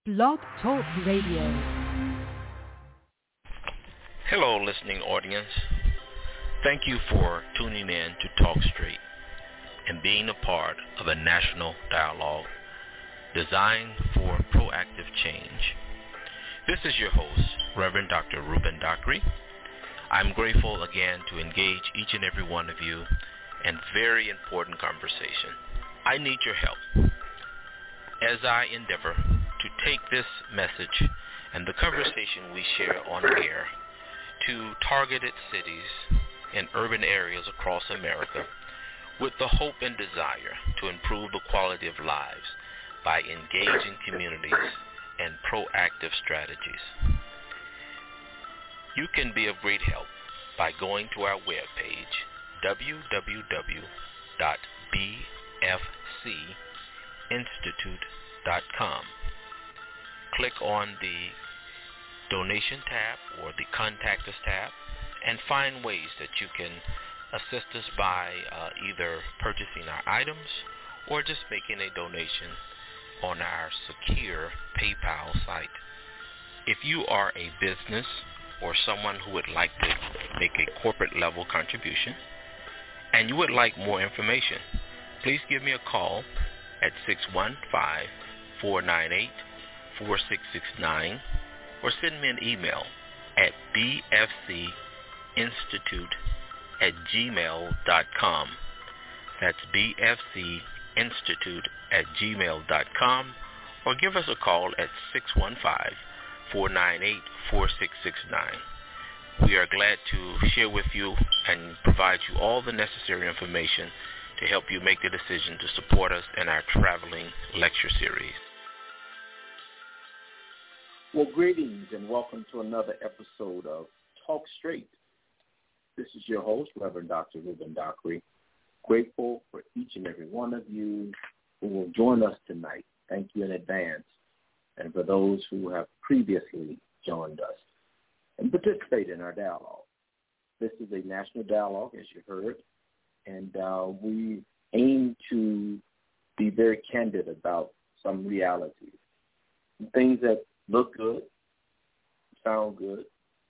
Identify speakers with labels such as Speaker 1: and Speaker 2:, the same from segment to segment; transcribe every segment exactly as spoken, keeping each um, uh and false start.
Speaker 1: Blog Talk Radio.
Speaker 2: Hello, listening audience. Thank you for tuning in to Talk Straight and being a part of a national dialogue designed for proactive change. This is your host, Reverend Doctor Ruben Dockery. I'm grateful again to engage each and every one of you in very important conversation. I need your help as I endeavor to take this message and the conversation we share on air to targeted cities and urban areas across America with the hope and desire to improve the quality of lives by engaging communities and proactive strategies. You can be of great help by going to our webpage, w w w dot b f c institute dot com. Click on the donation tab or the contact us tab and find ways that you can assist us by uh, either purchasing our items or just making a donation on our secure PayPal site. If you are a business or someone who would like to make a corporate level contribution and you would like more information, please give me a call at six one five, four nine eight, four six six nine or send me an email at b f c institute at gmail dot com. That's b f c institute at gmail dot com, or give us a call at six one five, four nine eight, four six six nine. We are glad to share with you and provide you all the necessary information to help you make the decision to support us in our traveling lecture series.
Speaker 3: Well, greetings and welcome to another episode of Talk Straight. This is your host, Reverend Doctor Ruben Dockery. Grateful for each and every one of you who will join us tonight. Thank you in advance. And for those who have previously joined us and participate in our dialogue. This is a national dialogue, as you heard, and uh, we aim to be very candid about some realities, some things that look good, sound good,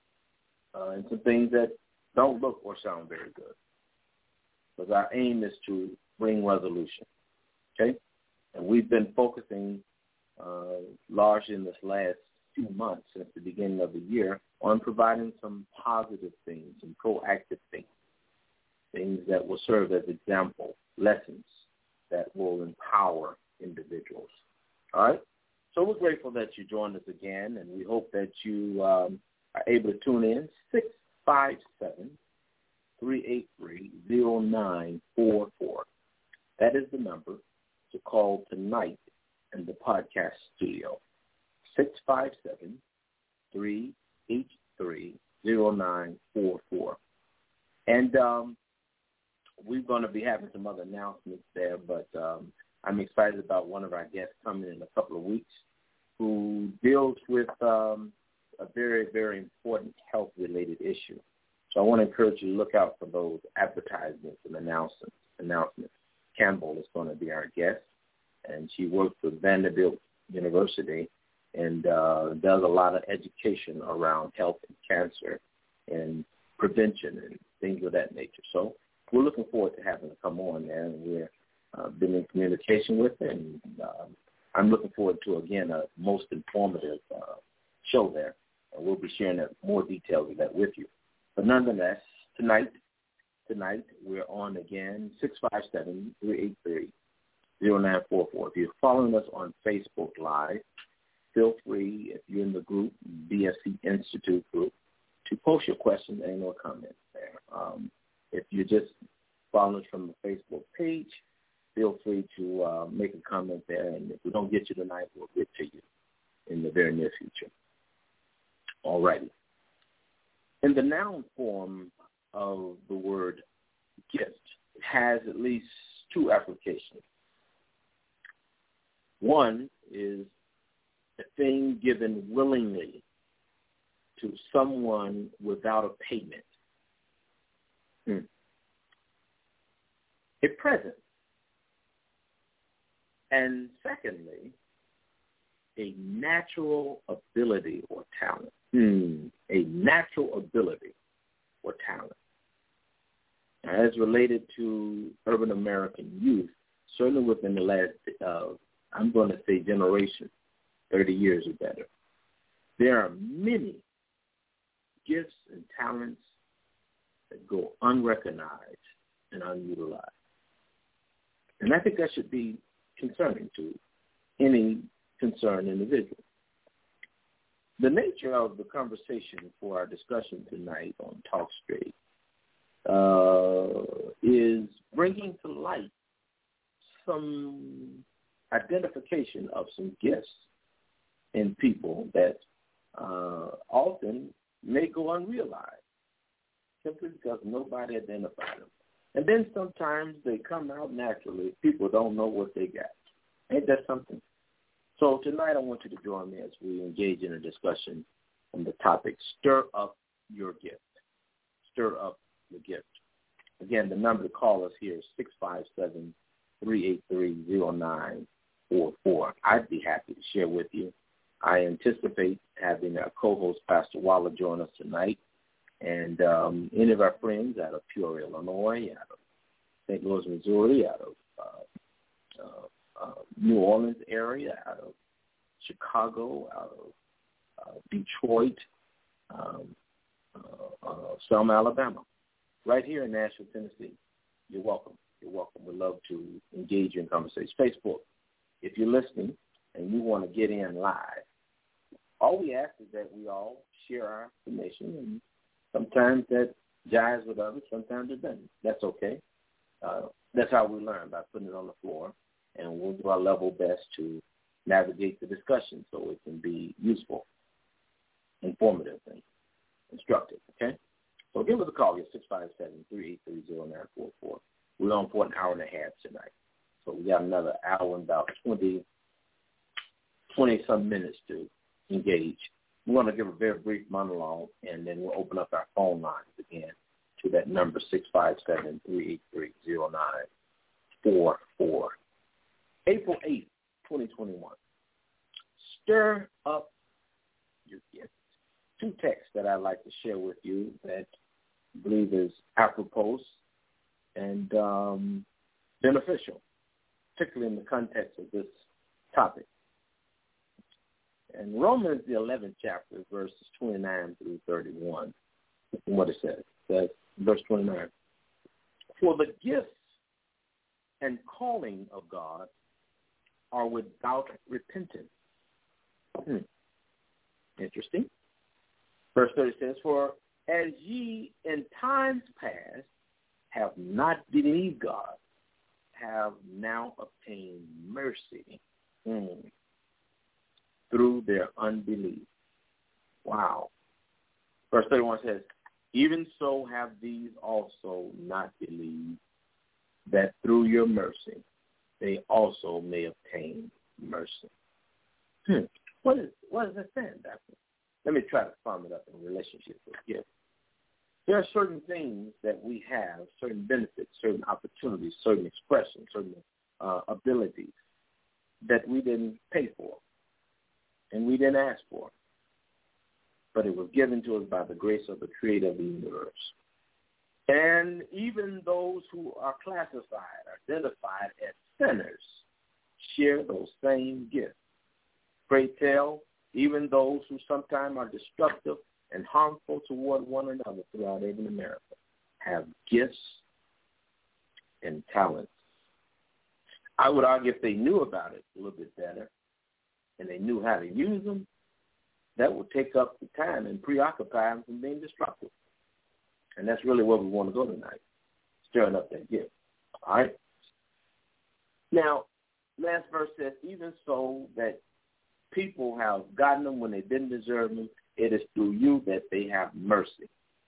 Speaker 3: uh, and some things that don't look or sound very good. Because our aim is to bring resolution, okay? And we've been focusing uh, largely in this last few months since the beginning of the year on providing some positive things and proactive things, things that will serve as example, lessons that will empower individuals, all right? So we're grateful that you joined us again, and we hope that you um, are able to tune in, six five seven, three eight three, zero nine four four. That is the number to call tonight in the podcast studio, six five seven, three eight three, zero nine four four. And um, we're going to be having some other announcements there, but um, I'm excited about one of our guests coming in a couple of weeks who deals with um, a very, very important health-related issue. So I want to encourage you to look out for those advertisements and announcements. announcements. Campbell is going to be our guest, and she works with Vanderbilt University and uh, does a lot of education around health and cancer and prevention and things of that nature. So we're looking forward to having her come on there, and we're uh, been in communication with her, and uh, I'm looking forward to, again, a most informative uh, show there, and we'll be sharing more details of that with you. But nonetheless, tonight, tonight we're on again, six five seven, three eight three, zero nine four four. If you're following us on Facebook Live, feel free, if you're in the group, B F C Institute group, to post your questions and or comments there. Um, if you're just following us from the Facebook page, feel free to uh, make a comment there, and if we don't get you tonight, we'll get to you in the very near future. All righty. In the noun form of the word gift, it has at least two applications. One is a thing given willingly to someone without a payment. Hmm. A present. And secondly, a natural ability or talent. Hmm, a natural ability or talent. As related to urban American youth, certainly within the last, uh, I'm going to say generation, thirty years or better, there are many gifts and talents that go unrecognized and unutilized. And I think that should be concerning to any concerned individual. The nature of the conversation for our discussion tonight on Talk Straight uh, is bringing to light some identification of some gifts in people that uh, often may go unrealized simply because nobody identified them. And then sometimes they come out naturally. People don't know what they got. Ain't that something? So tonight I want you to join me as we engage in a discussion on the topic, Stir Up Your Gift. Stir Up Your Gift. Again, the number to call us here is six five seven, three eight three, zero nine four four. I'd be happy to share with you. I anticipate having our co-host, Pastor Waller, join us tonight. And um, any of our friends out of Peoria, Illinois, out of Saint Louis, Missouri, out of uh, uh, uh, New Orleans area, out of Chicago, out of uh, Detroit, um, uh, uh, Selma, Alabama, right here in Nashville, Tennessee. You're welcome. You're welcome. We'd love to engage you in conversation. Facebook, if you're listening and you want to get in live, all we ask is that we all share our information, and sometimes that jives with others, sometimes it doesn't. That's okay. Uh, that's how we learn, by putting it on the floor, and we'll do our level best to navigate the discussion so it can be useful, informative, and instructive, okay? So give us a call. You're six five seven, three eight three, zero nine four four. We're on for an hour and a half tonight. So we got another hour and about twenty, twenty-some minutes to engage. We're going to give a very brief monologue, and then we'll open up our phone lines again to that number, six five seven, three eight three, zero nine four four. April eighth, twenty twenty-one. Stir up your gift. Two texts that I'd like to share with you that I believe is apropos and um, beneficial, particularly in the context of this topic. And Romans, the eleventh chapter, verses twenty-nine through thirty-one, what it says. It says, verse twenty-nine, for the gifts and calling of God are without repentance. Hmm. Interesting. Verse thirty says, for as ye in times past have not believed God, have now obtained mercy. Hmm. Through their unbelief. Wow. Verse thirty-one says, even so have these also not believed, that through your mercy they also may obtain mercy. Hmm. What is what is it saying, Doctor? Let me try to sum it up in relationship with gifts. There are certain things that we have, certain benefits, certain opportunities, certain expressions, certain uh, abilities that we didn't pay for. And we didn't ask for it. But it was given to us by the grace of the Creator of the universe. And even those who are classified, identified as sinners, share those same gifts. Pray tell, even those who sometimes are destructive and harmful toward one another throughout even America have gifts and talents. I would argue if they knew about it a little bit better, and they knew how to use them, that would take up the time and preoccupy them from being destructive. And that's really where we want to go tonight, stirring up that gift. All right? Now, last verse says, even so that people have gotten them when they didn't deserve them, it is through you that they have mercy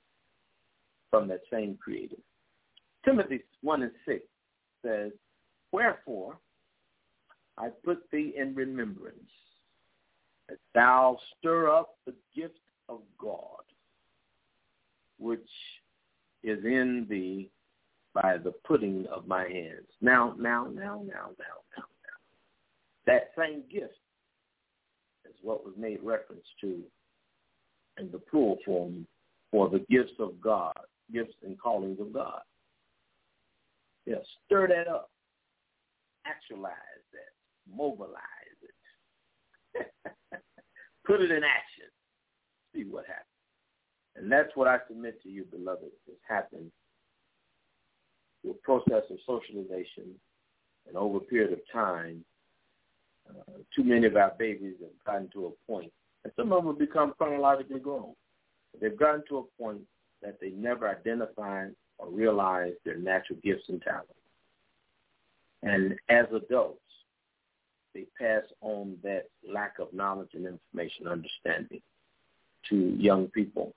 Speaker 3: from that same Creator. Timothy one and six says, wherefore I put thee in remembrance, that thou stir up the gift of God, which is in thee by the putting of my hands. Now, now, now, now, now, now, now. That same gift what was made reference to in the plural form for the gifts of God, gifts and callings of God. Yeah, stir that up. Actualize that. Mobilize it. Put it in action. See what happens. And that's what I submit to you, beloved, has happened through a process of socialization and over a period of time. Uh, too many of our babies have gotten to a point, and some of them have become chronologically grown. They've gotten to a point that they never identified or realized their natural gifts and talents. And as adults, they pass on that lack of knowledge and information, understanding to young people.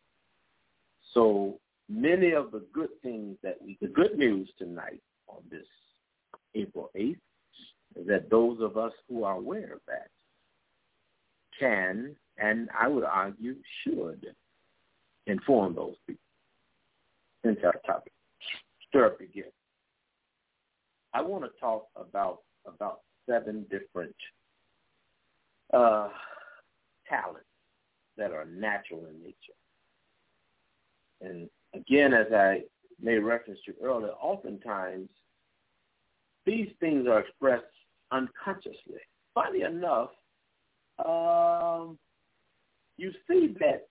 Speaker 3: So many of the good things that we, the good news tonight on this April eighth, is that those of us who are aware of that can, and I would argue should, inform those people. Into our topic, stir up your gift. I want to talk about about seven different uh, talents that are natural in nature. And again, as I made reference to earlier, oftentimes these things are expressed unconsciously. Funny enough, um, you see that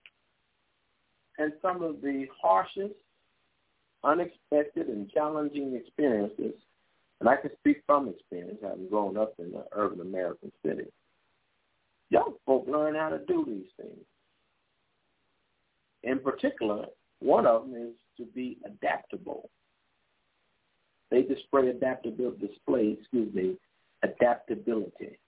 Speaker 3: in some of the harshest, unexpected, and challenging experiences, and I can speak from experience, having grown up in an urban American city, young folk learn how to do these things. In particular, one of them is to be adaptable. They display adaptability, display, excuse me, adaptability.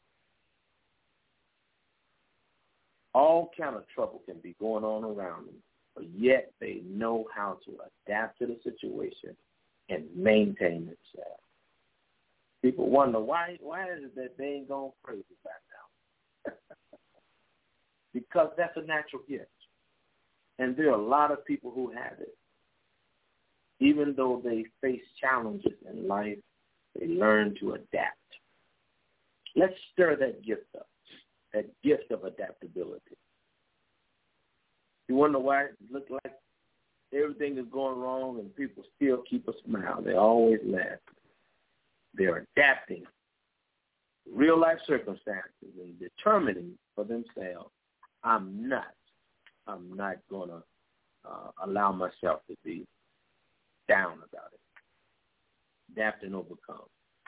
Speaker 3: All kind of trouble can be going on around them, but yet they know how to adapt to the situation and maintain themselves. People wonder, why why is it that they ain't going crazy right now? Because that's a natural gift. And there are a lot of people who have it. Even though they face challenges in life, they learn to adapt. Let's stir that gift up, that gift of adaptability. You wonder why it looks like everything is going wrong and people still keep a smile. They always laugh. They're adapting to real-life circumstances and determining for themselves, I'm not, I'm not going to uh, allow myself to be down about it. Adapt and overcome.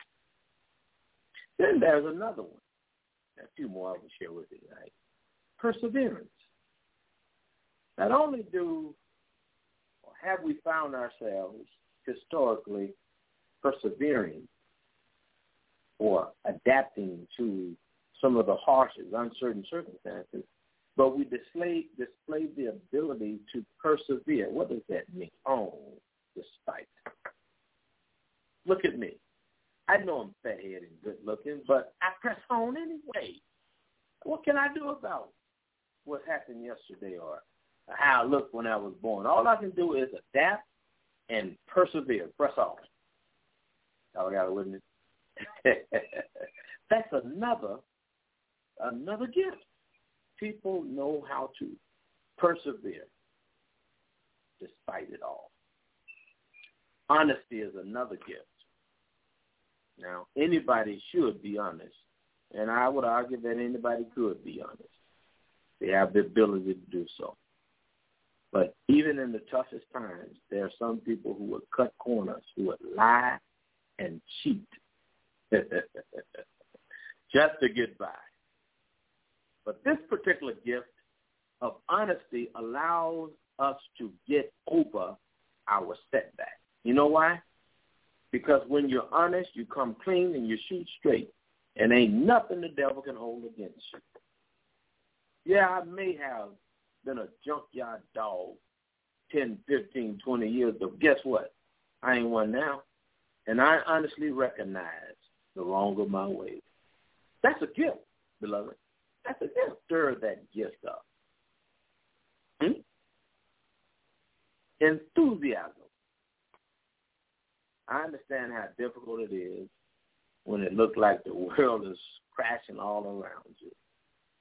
Speaker 3: Then there's another one. A few more I will share with you tonight. Perseverance. Not only do or have we found ourselves historically persevering or adapting to some of the harshest, uncertain circumstances, but we display, display the ability to persevere. What does that mean? Oh, despite. Look at me. I know I'm fat-headed and good-looking, but I press on anyway. What can I do about what happened yesterday or how I looked when I was born? All I can do is adapt and persevere, press on. Y'all got it with me? That's another, another gift. People know how to persevere despite it all. Honesty is another gift. Now, anybody should be honest, and I would argue that anybody could be honest. They have the ability to do so. But even in the toughest times, there are some people who would cut corners, who would lie and cheat just to get by. But this particular gift of honesty allows us to get over our setback. You know why? Because when you're honest, you come clean and you shoot straight, and ain't nothing the devil can hold against you. Yeah, I may have been a junkyard dog ten, fifteen, twenty years ago. Guess what? I ain't one now. And I honestly recognize the wrong of my ways. That's a gift, beloved. That's a gift. Stir that gift up. Hmm? Enthusiasm. I understand how difficult it is when it looks like the world is crashing all around you.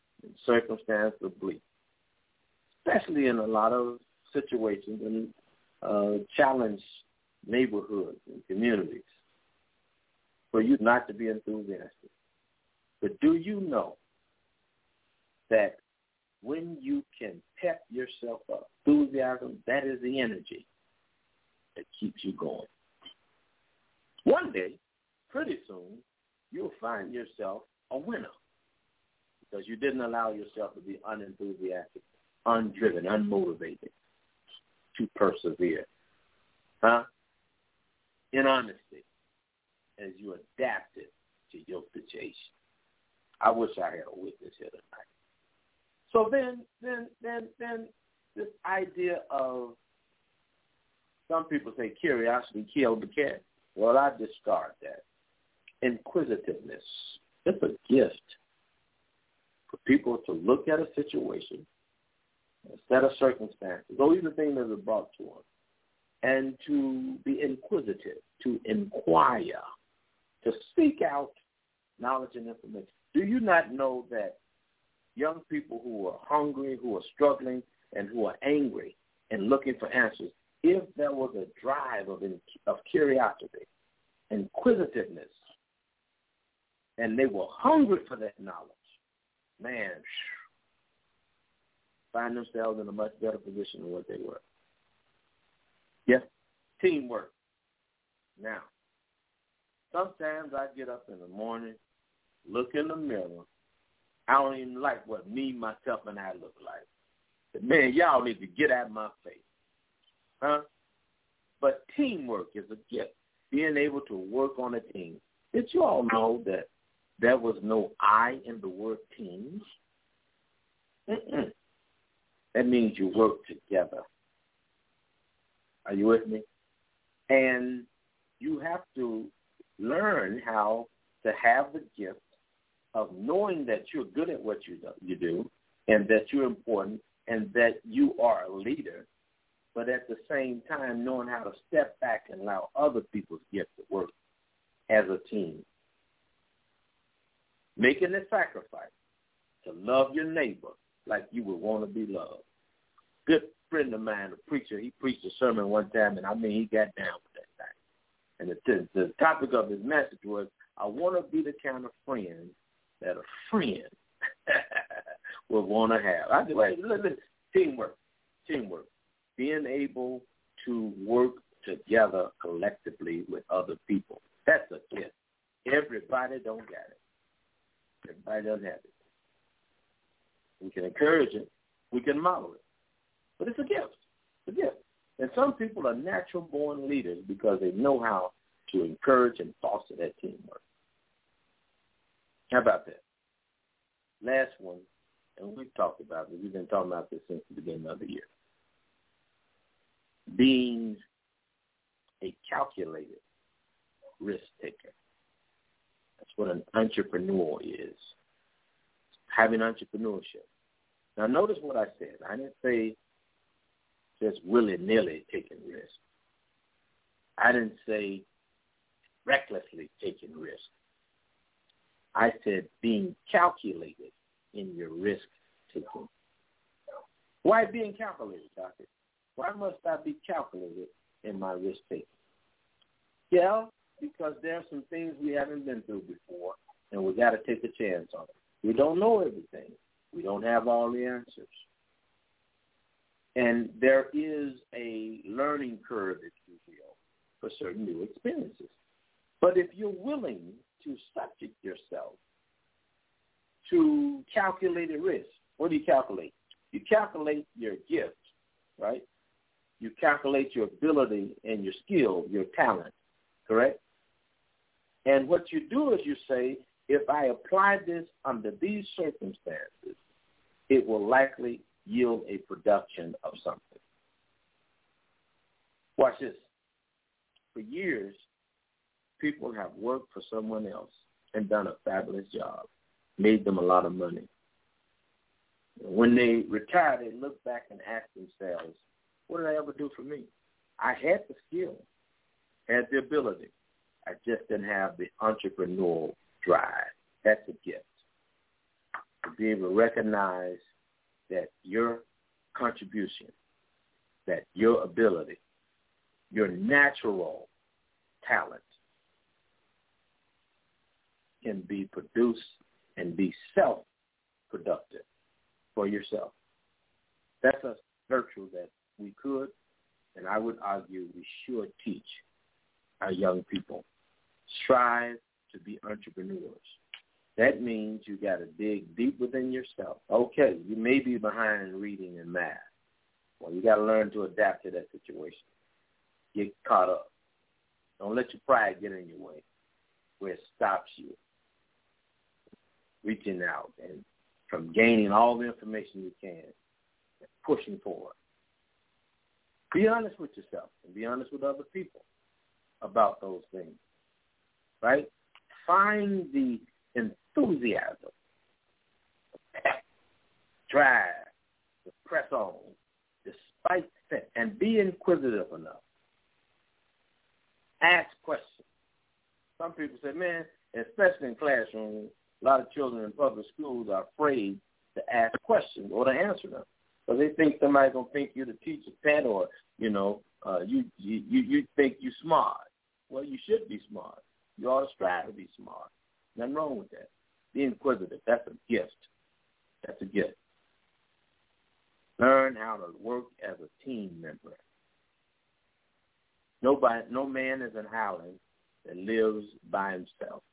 Speaker 3: circumstance are bleak, especially in a lot of situations and uh, challenged neighborhoods and communities, for you not to be enthusiastic. But do you know that when you can pep yourself up, enthusiasm, that is the energy that keeps you going. One day, pretty soon, you'll find yourself a winner because you didn't allow yourself to be unenthusiastic, undriven, unmotivated to persevere. Huh? In honesty, as you adapted to your situation. I wish I had a witness here tonight. So then, then, then, then, this idea of, some people say curiosity killed the cat. Well, I discard that. Inquisitiveness. It's a gift for people to look at a situation, a set of circumstances, or even things that are brought to them, and to be inquisitive, to inquire, to seek out knowledge and information. Do you not know that young people who are hungry, who are struggling, and who are angry and looking for answers, if there was a drive of, of curiosity, inquisitiveness, and they were hungry for that knowledge, man, find themselves in a much better position than what they were. Yes, teamwork. Now, sometimes I get up in the morning, look in the mirror. I don't even like what me, myself, and I look like. But man, y'all need to get out of my face. Huh? But teamwork is a gift. Being able to work on a team. Did you all know that there was no I in the word teams? Mm-mm. That means you work together. Are you with me? And you have to learn how to have the gift of knowing that you're good at what you do, you do and that you're important and that you are a leader, but at the same time knowing how to step back and allow other people's gifts to work as a team. Making the sacrifice to love your neighbor like you would want to be loved. Good friend of mine, a preacher, he preached a sermon one time, and I mean, he got down with that thing. And the, the topic of his message was, I want to be the kind of friend that a friend would want to have. I said, wait, listen, teamwork, teamwork. Being able to work together collectively with other people. That's a gift. Everybody don't get it. Everybody doesn't have it. We can encourage it. We can model it. But it's a gift. It's a gift. And some people are natural-born leaders because they know how to encourage and foster that teamwork. How about that? Last one, and we've talked about it. We've been talking about this since the beginning of the year. Being a calculated risk taker. That's what an entrepreneur is. Having entrepreneurship. Now, notice what I said. I didn't say just willy-nilly taking risks. I didn't say recklessly taking risks. I said being calculated in your risk taking. Why being calculated, Doctor? Why must I be calculated in my risk taking? Yeah, because there are some things we haven't been through before, and we got to take a chance on it. We don't know everything. We don't have all the answers. And there is a learning curve, if you will, for certain new experiences. But if you're willing to subject yourself to calculated risk, what do you calculate? You calculate your gift, right? You calculate your ability and your skill, your talent, correct? And what you do is you say, if I apply this under these circumstances, it will likely yield a production of something. Watch this. For years, people have worked for someone else and done a fabulous job, made them a lot of money. When they retire, they look back and ask themselves, what did I ever do for me? I had the skill, had the ability. I just didn't have the entrepreneurial drive. That's a gift. to be able to recognize that your contribution, that your ability, your natural talent can be produced and be self-productive for yourself. That's a virtue that we could, and I would argue we should teach our young people. Strive to be entrepreneurs. That means you got to dig deep within yourself. Okay, you may be behind in reading and math. Well, you got to learn to adapt to that situation. Get caught up. Don't let your pride get in your way where it stops you reaching out and from gaining all the information you can and pushing forward. Be honest with yourself and be honest with other people about those things, right? Find the enthusiasm, drive, to press on, despite that, and be inquisitive enough. Ask questions. Some people say, man, especially in classrooms, a lot of children in public schools are afraid to ask questions or to answer them. So they think somebody's going to think you're the teacher's pet or, you know, uh, you, you, you think you're smart. Well, you should be smart. You ought to strive to be smart. Nothing wrong with that. Be inquisitive. That's a gift. That's a gift. Learn how to work as a team member. Nobody, no man is an island that lives by himself.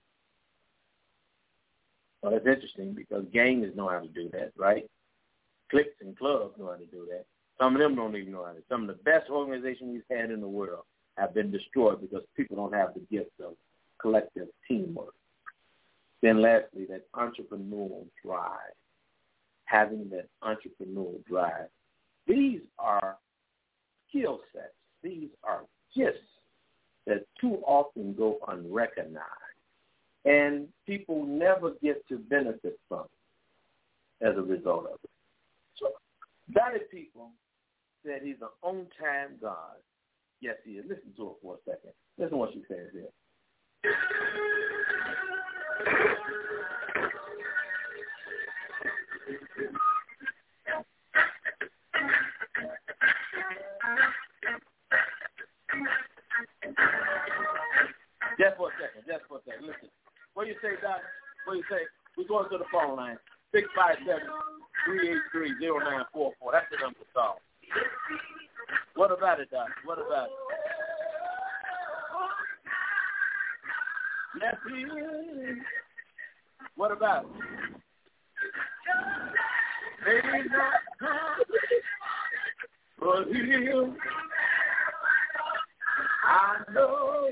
Speaker 3: Well, it's interesting because gangs know how to do that, right? Cliques and clubs know how to do that. Some of them don't even know how to. Some of the best organizations we've had in the world have been destroyed because people don't have the gift of collective teamwork. Then lastly, that entrepreneurial drive, having that entrepreneurial drive. These are skill sets. These are gifts that too often go unrecognized, and people never get to benefit from as a result of it. So, Dottie People said he's an on-time God. Yes, he is. Listen to it for a second. Listen to what she says here. Just for a second, just for a second. Listen. What do you say, Doc? What do you say? We're going to the phone line. six five seven, three eight three, zero nine four four. That's the number to call. What about it, Doc? What about it? Yes, he is. What about it? Maybe not good, but he'll. I know.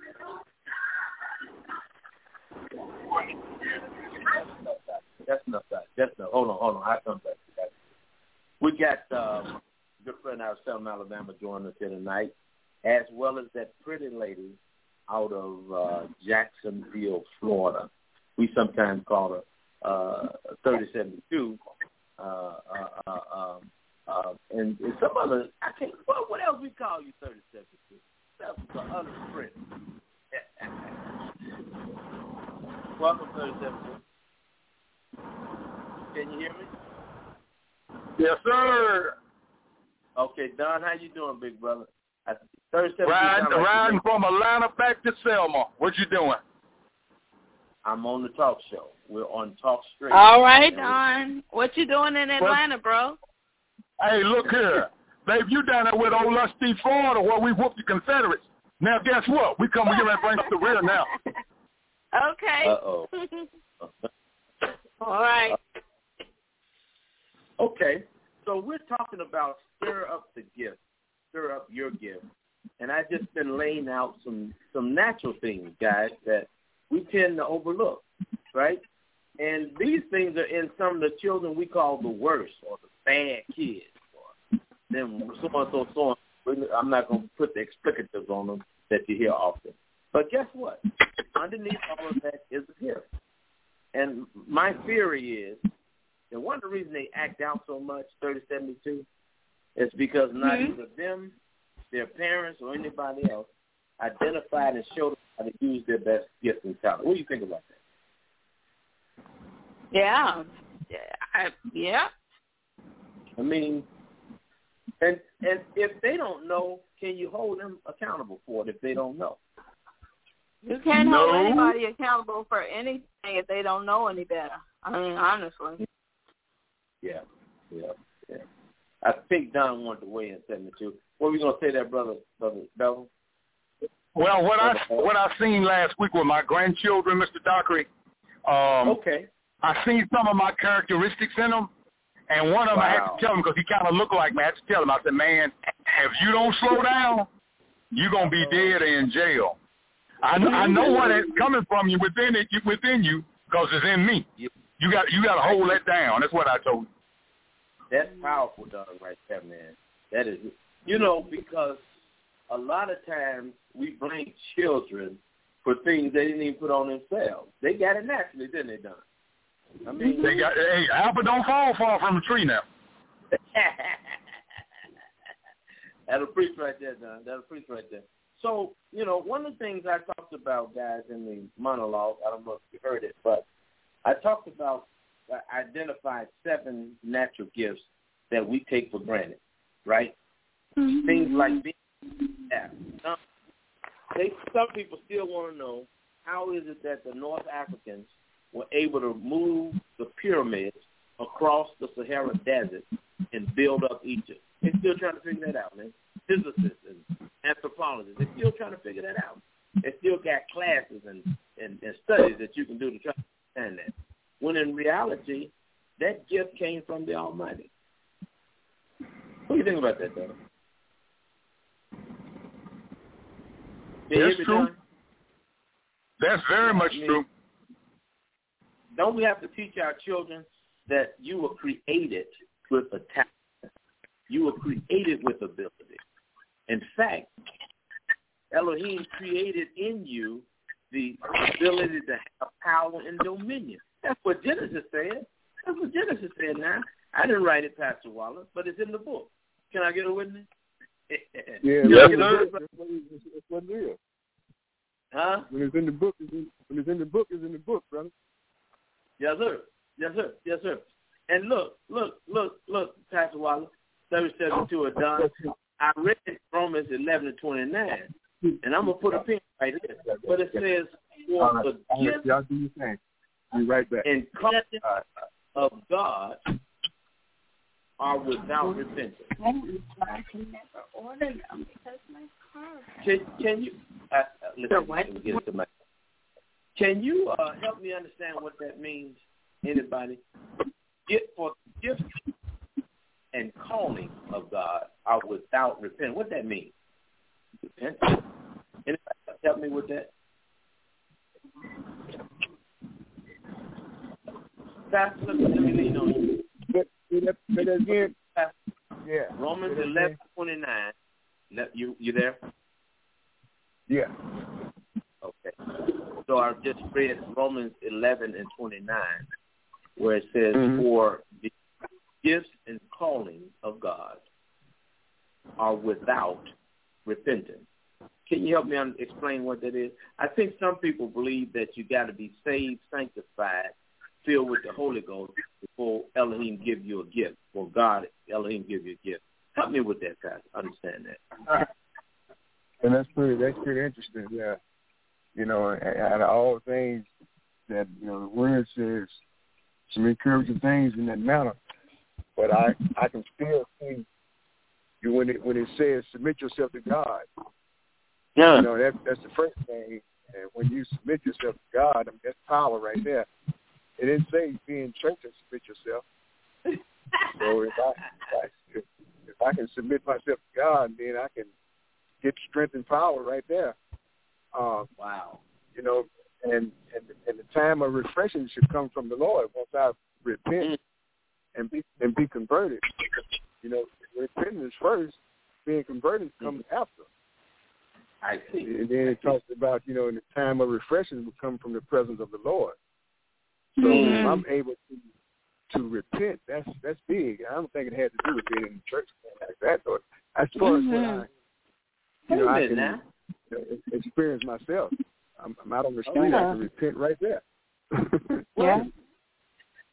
Speaker 3: That's enough, guys. That's enough. Hold on, hold on. I come back to that. We got um, a good friend out of Selma, Alabama, joining us here tonight, as well as that pretty lady out of uh, Jacksonville, Florida. We sometimes call her uh, thirty seventy-two, uh, uh, uh, um, uh, and, and some other. I can't. What, what else we call you thirty seventy-two? That's the other friend. Welcome, thirty seventy-two. Can you hear me?
Speaker 1: Yes, sir.
Speaker 3: Okay, Don, how you doing, big brother? thirty-seven
Speaker 1: Riding, riding from Atlanta back to Selma. What you doing?
Speaker 3: I'm on the talk show. We're on Talk Straight.
Speaker 4: All right, Don. What you doing in Atlanta, bro?
Speaker 1: Hey, look here. Babe, you down there with old Lusty Florida where we whooped the Confederates. Now, guess what? We come here and bring up the rear now.
Speaker 4: Okay.
Speaker 3: Uh-oh.
Speaker 4: All right.
Speaker 3: Okay. So we're talking about stir up the gift, stir up your gift. And I've just been laying out some, some natural things, guys, that we tend to overlook, right? And these things are in some of the children we call the worst or the bad kids. Or them so on, so so on. I'm not going to put the explicatives on them that you hear often. But guess what? Underneath all of that is a gift. And my theory is that one of the reasons they act out so much, thirty seventy-two, is because not mm-hmm. either them, their parents, or anybody else identified and showed them how to use their best gifts and talent. What do you think about that?
Speaker 4: Yeah. Yeah. I, yeah.
Speaker 3: I mean, and and if they don't know, can you hold them accountable for it if they don't know?
Speaker 4: You can't
Speaker 1: No.
Speaker 4: hold anybody accountable for anything if they don't know any better. I mean, honestly.
Speaker 3: Yeah, yeah, yeah. I think Don wanted to weigh in something too. What were we gonna say there, brother, brother Bevel?
Speaker 1: Well, what I what I seen last week with my grandchildren, Mister Dockery. Um,
Speaker 3: okay.
Speaker 1: I seen some of my characteristics in them, and one of them
Speaker 3: wow.
Speaker 1: I had to tell him because he kind of looked like me. I had to tell him. I said, "Man, if you don't slow down, you're gonna be dead or in jail." I I know what it's coming from you within it within you because it's in me. You got you got to hold that down. That's what I told you.
Speaker 3: That's powerful, Don, right there, man. That is, you know, because a lot of times we blame children for things they didn't even put on themselves. They got it naturally, didn't they, Don? I mean,
Speaker 1: they got. Hey, apple don't fall far from the tree now.
Speaker 3: That'll preach right there, Don. That'll preach right there. So, you know, one of the things I talked about, guys, in the monologue, I don't know if you heard it, but I talked about, I identified seven natural gifts that we take for granted, right? Mm-hmm. Things like being, yeah. Some, they, some people still want to know, how is it that the North Africans were able to move the pyramids across the Sahara Desert and build up Egypt? They're still trying to figure that out, man. Physicists and anthropologists, they're still trying to figure that out. They still got classes and, and, and studies that you can do to try to understand that. When in reality, that gift came from the Almighty. What do you think about that, Don?
Speaker 1: That's true. Don? That's very much I mean, true.
Speaker 3: Don't we have to teach our children that you were created with a talent? You were created with ability. In fact, Elohim created in you the ability to have power and dominion. That's what Genesis said. That's what Genesis said now. I didn't write it, Pastor Wallace, but it's in the book. Can I get a witness?
Speaker 5: Yeah, yes, sir. That's what it is.
Speaker 3: Huh?
Speaker 5: When it's in the book, it's in, when it's in the book, it's in the book, brother.
Speaker 3: Yes, sir. Yes, sir. Yes, sir. And look, look, look, look, Pastor Wallace, thirty-seven to a done. I read Romans eleven and twenty-nine, and I'm gonna put a pin right here. But it says, "For right. the gift
Speaker 5: y'all do your thing. Be right back.
Speaker 3: and calling right. of God are without repentance."
Speaker 4: I can never order them because my car.
Speaker 3: Can, can you? Uh, listen, let me get it to my. Can you uh, help me understand what that means? Anybody? Get for gift and calling of God are without repentance. What that mean? Repentance. Anybody help me with that? Pastor, let me, let me lean on you.
Speaker 5: But, but again, yeah.
Speaker 3: Romans eleven twenty nine. You you there?
Speaker 5: Yeah.
Speaker 3: Okay. So I just read Romans eleven and twenty nine, where it says, mm-hmm. "For the gifts and calling of God are without repentance." Can you help me un- explain what that is? I think some people believe that you got to be saved, sanctified, filled with the Holy Ghost before Elohim give you a gift, or God, Elohim give you a gift. Help me with that, guys. Understand that.
Speaker 5: And that's pretty, that's pretty interesting, yeah. You know, out of all things that, you know, the word says some encouraging things in that manner, but I, I can still see you when it when it says submit yourself to God.
Speaker 3: Yeah.
Speaker 5: You know, that, that's the first thing. And when you submit yourself to God, I mean, that's power right there. It didn't say be in church and submit yourself. So if I, if I if, if I can submit myself to God, then I can get strength and power right there. Um,
Speaker 3: wow.
Speaker 5: You know, and, and and the time of refreshing should come from the Lord once I repent and be and be converted. You know, repentance first, being converted comes mm-hmm. after.
Speaker 3: I see.
Speaker 5: And then it talks about, you know, in the time of refreshing will come from the presence of the Lord. So mm-hmm. if I'm able to to repent, that's that's big. I don't think it had to do with being in the church like that. But as far as what I, you know, I can now. experience myself. I'm, I'm out on the street. Oh, yeah. I can repent right there.
Speaker 4: Yeah.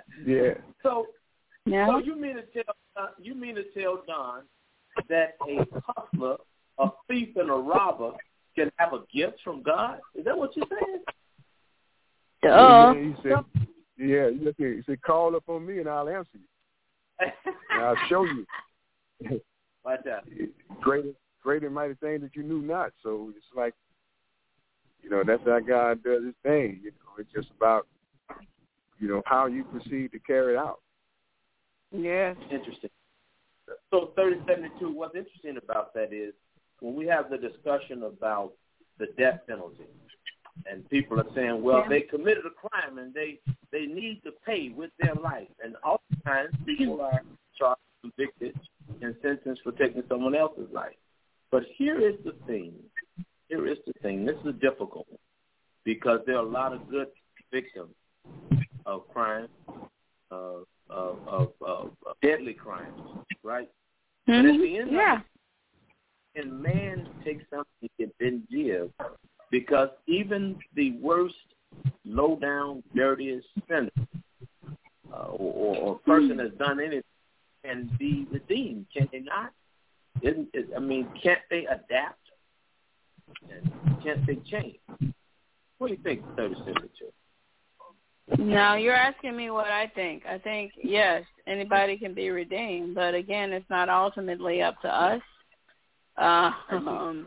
Speaker 5: Yeah.
Speaker 3: So,
Speaker 4: Yeah.
Speaker 3: so you mean to tell uh, you mean to tell Don that a hustler, a thief, and a robber can have a gift from God? Is that what you're saying?
Speaker 4: Duh.
Speaker 5: Yeah, he said, yeah, look here. He said, call up on me and I'll answer you. And I'll show you.
Speaker 3: Like that.
Speaker 5: Great, great and mighty thing that you knew not. So it's like, you know, that's how God does his thing. You know, it's just about, you know, how you proceed to carry it out.
Speaker 4: Yes.
Speaker 3: Interesting. So thirty seventy-two, what's interesting about that is when we have the discussion about the death penalty, and people are saying, well, they committed a crime and they, they need to pay with their life. And oftentimes people are charged, convicted, and sentenced for taking someone else's life. But here is the thing. Here is the thing. This is a difficult one because there are a lot of good victims of crime, uh, of, of, of, of deadly crimes, right?
Speaker 4: Mm-hmm.
Speaker 3: But at the end
Speaker 4: yeah.
Speaker 3: of it, and man takes something it didn't give, because even the worst, low-down, dirtiest sinner uh, or, or person that's done anything can be redeemed, can they not? Isn't it, I mean, can't they adapt? And can't they change? What do you think, thirty seventy-two?
Speaker 4: Now, you're asking me what I think. I think, yes, anybody can be redeemed, but again, it's not ultimately up to us. Uh, um,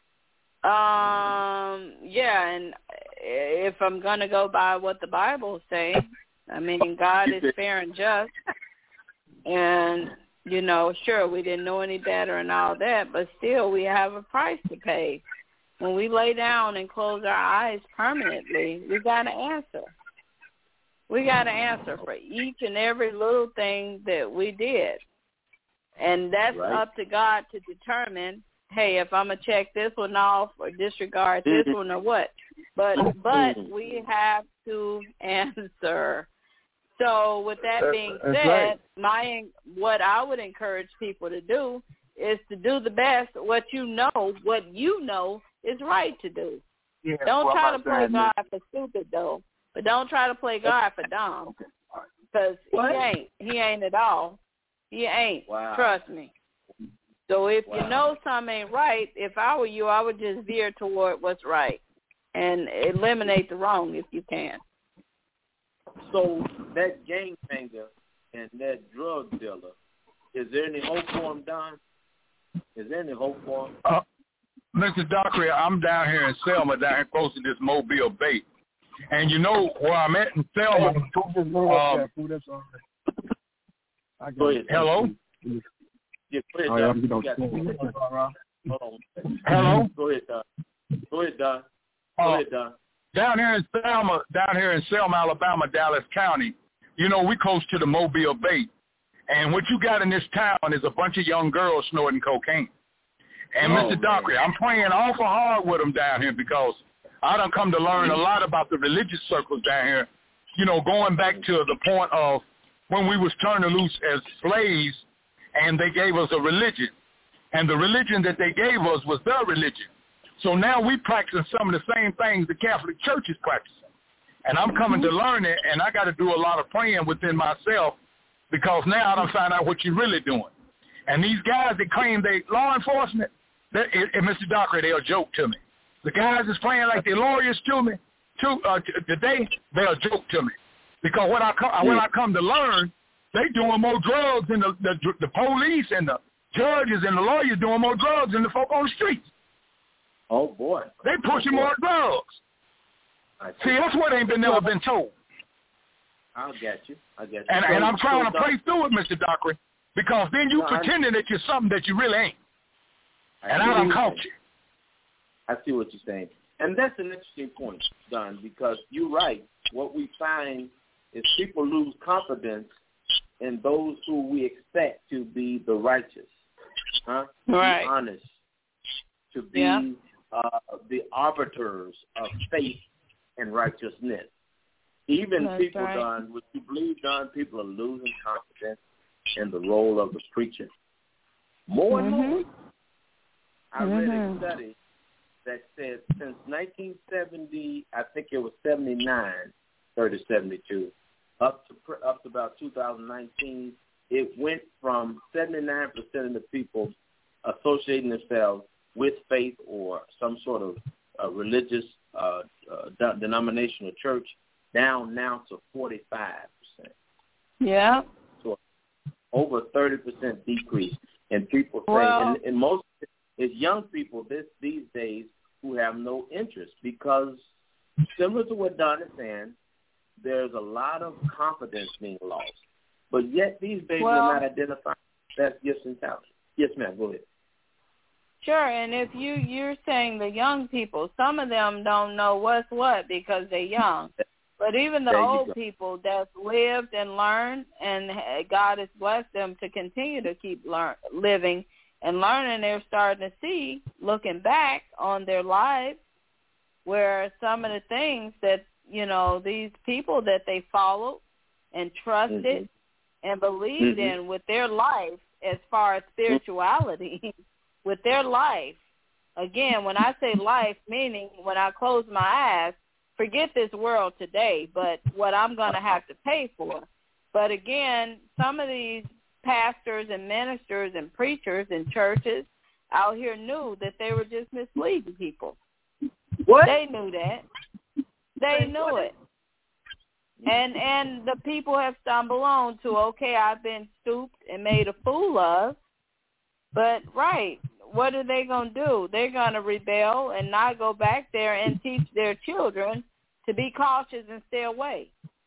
Speaker 4: um, yeah, and if I'm going to go by what the Bible says, I mean, God is fair and just, and, you know, sure, we didn't know any better and all that, but still we have a price to pay. When we lay down and close our eyes permanently, we got to answer. We got to answer for each and every little thing that we did. And that's
Speaker 3: right.
Speaker 4: up to God to determine, hey, if I'm going to check this one off or disregard this one or what. But but we have to answer. So with that being
Speaker 5: That's
Speaker 4: said,
Speaker 5: right.
Speaker 4: my what I would encourage people to do is to do the best what you know, what you know is right to do.
Speaker 5: Yeah,
Speaker 4: don't
Speaker 5: well,
Speaker 4: try to
Speaker 5: I'm
Speaker 4: play
Speaker 5: saying
Speaker 4: God for stupid, though. But don't try to play God for dumb, because he ain't. He ain't at all. He ain't.
Speaker 3: Wow.
Speaker 4: Trust me. So if
Speaker 3: Wow.
Speaker 4: you know something ain't right, if I were you, I would just veer toward what's right and eliminate the wrong if you can.
Speaker 3: So that gangbanger and that drug dealer, is there any hope for him, Don? Is there any hope for him?
Speaker 1: Uh, Mister Dockery, I'm down here in Selma, down here close to this Mobile Bay. And you know where I'm at in Selma? Um,
Speaker 3: Go ahead.
Speaker 1: Hello?
Speaker 3: Yeah, go ahead,
Speaker 5: Oh,
Speaker 3: Don.
Speaker 5: yeah,
Speaker 3: You got Hold on.
Speaker 1: Hello?
Speaker 3: Go ahead, Don. Go ahead, Don. Go
Speaker 1: Uh,
Speaker 3: ahead, Don.
Speaker 1: Down here in Selma, down here in Selma, Alabama, Dallas County, you know, we close to the Mobile Bay. And what you got in this town is a bunch of young girls snorting cocaine. And
Speaker 3: Oh,
Speaker 1: Mister Dockery, I'm praying awful hard with them down here because I done come to learn a lot about the religious circles down here, you know, going back to the point of when we was turned loose as slaves and they gave us a religion. And the religion that they gave us was their religion. So now we practicing some of the same things the Catholic Church is practicing. And I'm coming to learn it, and I got to do a lot of praying within myself because now I done found out what you're really doing. And these guys that claim they law enforcement, that, and Mister Dockery, they're a joke to me. The guys that's playing like they're lawyers to me, to, uh, t- today, they're a joke to me. Because when I, come, when I come to learn, they doing more drugs than the, the, the police and the judges and the lawyers doing more drugs than the folk on the streets.
Speaker 3: Oh, boy.
Speaker 1: They pushing
Speaker 3: oh,
Speaker 1: more drugs.
Speaker 3: I
Speaker 1: See, that's what ain't been never been told.
Speaker 3: I'll get you. I get you.
Speaker 1: And,
Speaker 3: so,
Speaker 1: and I'm trying
Speaker 3: so,
Speaker 1: to play through it, Mister Dockery, because then you
Speaker 3: no,
Speaker 1: pretending that you're something that you really ain't.
Speaker 3: I
Speaker 1: And I done caught you.
Speaker 3: I see what you're saying. And that's an interesting point, Don, because you're right. What we find is people lose confidence in those who we expect to be the righteous, huh? To
Speaker 4: right.
Speaker 3: be honest, to be
Speaker 4: yeah.
Speaker 3: uh, the arbiters of faith and righteousness. Even
Speaker 4: That's
Speaker 3: people,
Speaker 4: right.
Speaker 3: Don, would you believe, Don, people are losing confidence in the role of the preacher. More
Speaker 4: mm-hmm.
Speaker 3: and more. I read
Speaker 4: mm-hmm.
Speaker 3: a study that said since nineteen seventy, I think it was seventy-nine, thirty seventy-two, up to up to about two thousand nineteen, it went from seventy-nine percent of the people associating themselves with faith or some sort of uh, religious uh, uh, de- denominational church down now to forty-five percent.
Speaker 4: Yeah.
Speaker 3: So over thirty percent decrease in people saying,
Speaker 4: well,
Speaker 3: and, and most it's young people this these days who have no interest because, similar to what Don is saying, there's a lot of confidence being lost. But yet these babies
Speaker 4: well,
Speaker 3: are not identifying as gifts and talents. Yes, ma'am, go ahead.
Speaker 4: Sure, and if you, you're saying the young people, some of them don't know what's what because they're young. But even the old go. people that's lived and learned, and God has blessed them to continue to keep learn, living and learning, they're starting to see, looking back on their lives, where some of the things that, you know, these people that they followed and trusted mm-hmm. and believed mm-hmm. in with their life as far as spirituality, with their life. Again, when I say life, meaning when I close my eyes, forget this world today, but what I'm going to have to pay for. But again, some of these pastors and ministers and preachers and churches out here knew that they were just misleading people.
Speaker 3: What?
Speaker 4: They knew that. They knew it. And and the people have stumbled on to, okay, I've been stooped and made a fool of. But, right, what are they going to do? They're going to rebel and not go back there and teach their children to be cautious and stay away.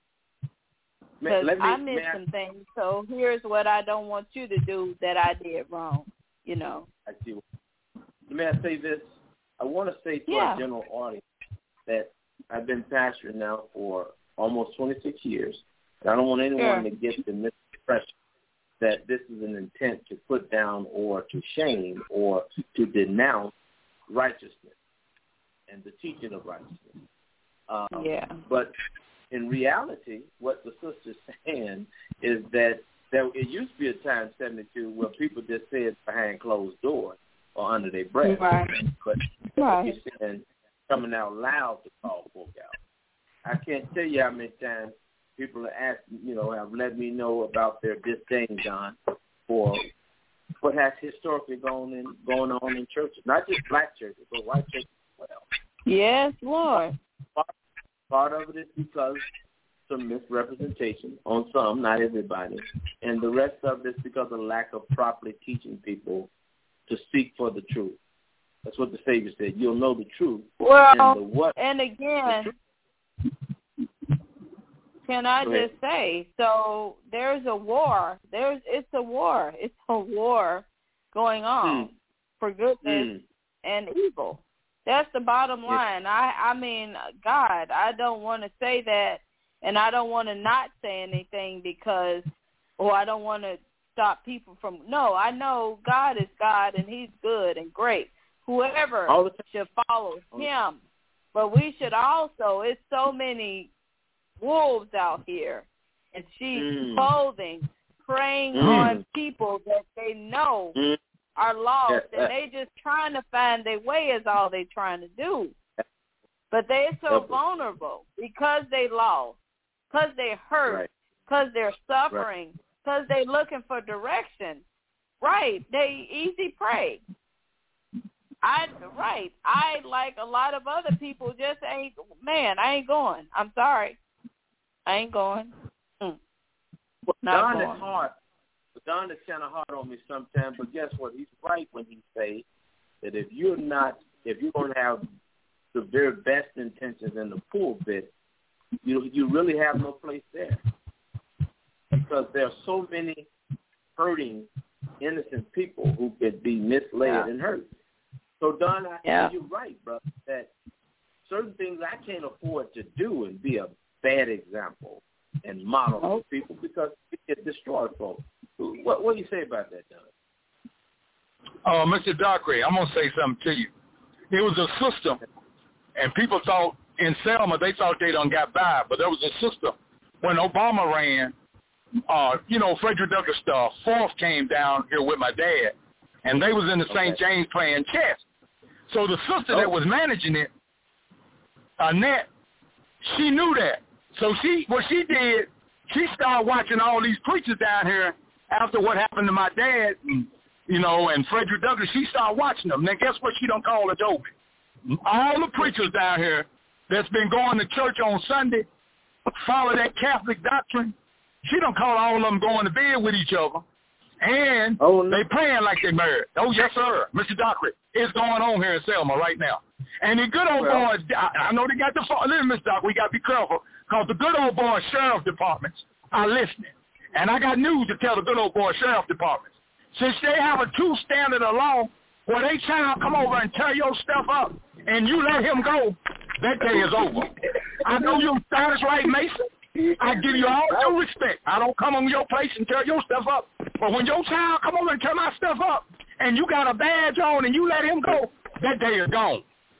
Speaker 4: Because I missed I, some things, so here's what I don't want you to do that I did wrong, you know.
Speaker 3: I see. May I say this? I want to say to
Speaker 4: yeah.
Speaker 3: our general audience that I've been pastoring now for almost twenty-six years, and I don't want anyone
Speaker 4: sure.
Speaker 3: to get the misimpression that this is an intent to put down or to shame or to denounce righteousness and the teaching of righteousness. Um,
Speaker 4: yeah.
Speaker 3: But in reality, what the sister's saying is that there, it used to be a time, seventy-two, where people just said behind closed doors or under their breath.
Speaker 4: Right.
Speaker 3: But
Speaker 4: right.
Speaker 3: you're saying coming out loud to call folk out. I can't tell you how many times people have asked, you know, have let me know about their disdain, John, for what has historically gone in, going on in churches, not just black churches, but white churches as well.
Speaker 4: Yes, Lord.
Speaker 3: Part, part of it is because some misrepresentation on some, not everybody, and the rest of it is because of lack of properly teaching people to seek for the truth. That's what the Savior said. You'll know the truth.
Speaker 4: Well,
Speaker 3: and, the what,
Speaker 4: and again, can I just say, so there's a war. There's It's a war. It's a war going on mm. for goodness mm. and evil. That's the bottom line. Yes. I, I mean, God, I don't want to say that, and I don't want to not say anything because, or I don't want to stop people from, no, I know God is God, and he's good and great. Whoever should follow him. But we should also, it's so many wolves out here and sheep mm. clothing, preying mm. on people that they know mm. are lost, yes, and they just trying to find their way is all they trying to do. But they're so
Speaker 3: Help
Speaker 4: vulnerable because they lost, because they hurt, because right. they're suffering, because right. they're looking for direction. Right. They easy prey. I right. I, like a lot of other people, just ain't, man, I ain't going. I'm sorry. I ain't going. Mm.
Speaker 3: Well, Don is hard. Don is kind of hard on me sometimes, but guess what? He's right when he says that if you're not, if you're going to have the very best intentions in the pulpit, you you really have no place there, because there are so many hurting, innocent people who could be misled yeah. and hurt. So, Don, I
Speaker 4: yeah.
Speaker 3: you're right, brother, that certain things I can't afford to do and be a bad example and model oh. for people because it gets destroyed, folks. What, what do you say about that, Don?
Speaker 1: Uh, Mister Dockery, I'm going to say something to you. It was a system, and people thought in Selma, they thought they done got by, but there was a system. When Obama ran, uh, you know, Frederick Douglass stuff, Fourth came down here with my dad, and they was in the okay. Saint James playing chess. So the sister oh. that was managing it, Annette, she knew that. So she, what she did, she started watching all these preachers down here after what happened to my dad, and, you know, and Frederick Douglass. She started watching them. Now, guess what she done call Adobe? All the preachers down here that's been going to church on Sunday, follow that Catholic doctrine, she done call all of them going to bed with each other. And oh, no. they praying like they married. Oh, yes, sir. Mister Dockery, it's going on here in Selma right now. And the good old well, boys, I, I know they got the, listen, Mister Doc, we got to be careful, because the good old boy sheriff departments are listening. And I got news to tell the good old boy sheriff departments. Since they have a two standard of law where they child come over and tear your stuff up and you let him go, that day is over. I know you're status right, Mason. I give you all due respect. I don't come on your place and tear your stuff up. But when your child come over and tear my stuff up and you got a badge on and you let him go, that day is gone.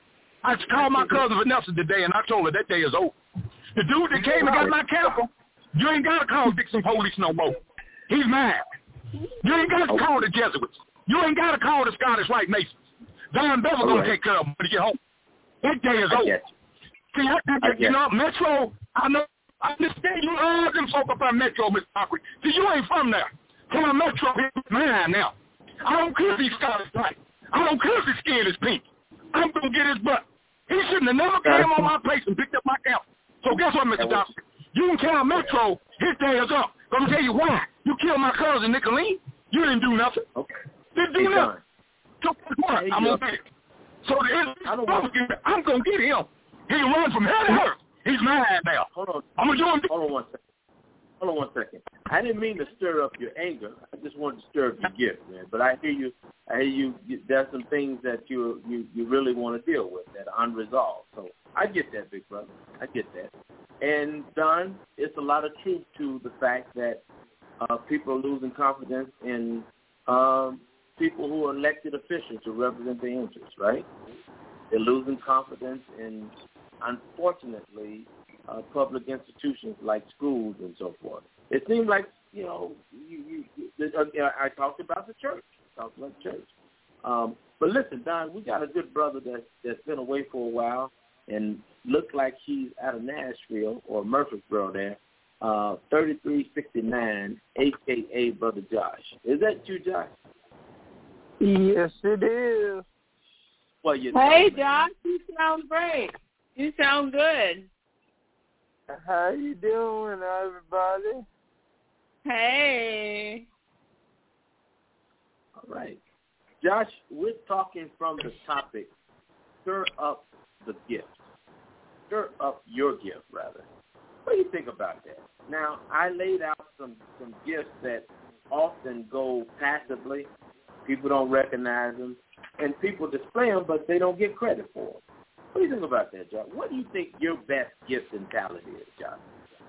Speaker 1: I called my cousin Vanessa today and I told her that day is over. The dude that came and got my camper, you ain't got to call Dixon Police no more. He's mine. You ain't got to call the Jesuits. You ain't got to call the Scottish Rite Masons. Don Bevel going to take care of them when you get home. That day is over. See, I, I, you know, Metro, I know. I understand you love them folk up on Metro, Mister Dockery. See, you ain't from there. Tell him Metro is mine now. I don't care if he's Scottish Rite. I don't care if his skin is pink. I'm going to get his butt. He shouldn't have never came on my place and picked up my camp. So guess what, Mister Dockery? You can tell Metro his day is up. I'm going to tell you why. You killed my cousin, Nicolene. You didn't do nothing. Okay. Didn't do nothing. So guess what? I'm going to get it. So the I'm going to get him. He can run from head to earth. He's mad now.
Speaker 3: Hold on.
Speaker 1: I'm gonna do him.
Speaker 3: Hold on one second. Hold on one second. I didn't mean to stir up your anger. I just wanted to stir up your gift, man. But I hear you. I hear you. There's some things that you you you really want to deal with that are unresolved. So I get that, big brother. I get that. And Don, it's a lot of truth to the fact that uh, people are losing confidence in um, people who are elected officials to represent their interests. Right? They're losing confidence in, unfortunately, uh, public institutions like schools and so forth. It seems like, you know, you, you, you, uh, I talked about the church. I talked about the church. Um, but listen, Don, we got a good brother that, that's been away for a while and looked like he's out of Nashville or Murfreesboro there, uh, thirty-three sixty-nine, a k a. Brother Josh. Is that you, Josh?
Speaker 6: Yes, it is.
Speaker 3: Well, you
Speaker 4: hey,
Speaker 3: know,
Speaker 4: Josh, you sound great. You sound good.
Speaker 6: How you doing, everybody?
Speaker 4: Hey.
Speaker 3: All right. Josh, we're talking from the topic, stir up the gift. Stir up your gift, rather. What do you think about that? Now, I laid out some, some gifts that often go passively. People don't recognize them. And people display them, but they don't get credit for them. What do you think about that, Josh? What do you think your best gift and talent is, Josh?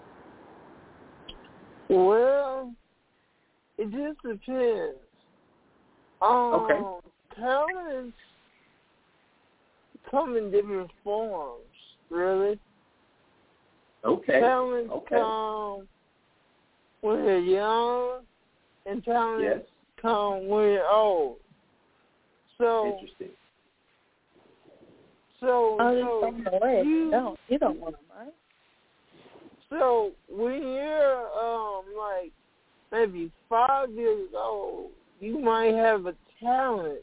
Speaker 6: Well, it just depends. Um,
Speaker 3: okay.
Speaker 6: Talents come in different forms, really.
Speaker 3: Okay.
Speaker 6: Talents
Speaker 3: okay.
Speaker 6: come when you're young, and talents
Speaker 3: yes.
Speaker 6: come when you're old. So,
Speaker 3: Interesting.
Speaker 6: So,
Speaker 7: oh,
Speaker 6: so
Speaker 7: you,
Speaker 6: you
Speaker 7: don't, you don't want them, right?
Speaker 6: So when you're um like maybe five years old, you might have a talent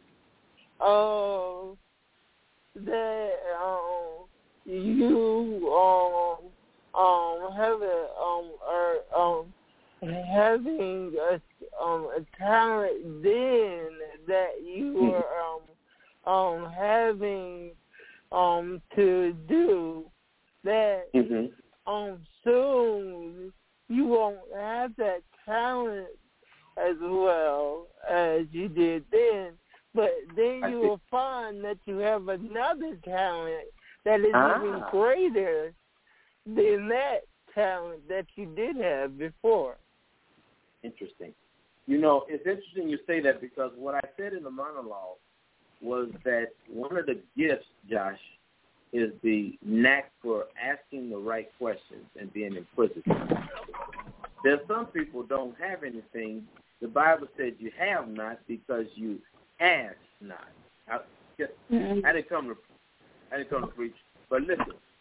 Speaker 6: of that um you um um have a um or um having a um a talent then that you were um um having um to do that
Speaker 3: mm-hmm.
Speaker 6: um soon you won't have that talent as well as you did then, but then you will find that you have another talent that is
Speaker 3: ah.
Speaker 6: even greater than that talent that you did have before.
Speaker 3: Interesting. You know, it's interesting you say that because what I said in the monologue was that one of the gifts, Josh, is the knack for asking the right questions and being inquisitive. There's some people don't have anything. The Bible says you have not because you ask not. I, just, mm-hmm. I didn't come to I didn't come to preach, but listen,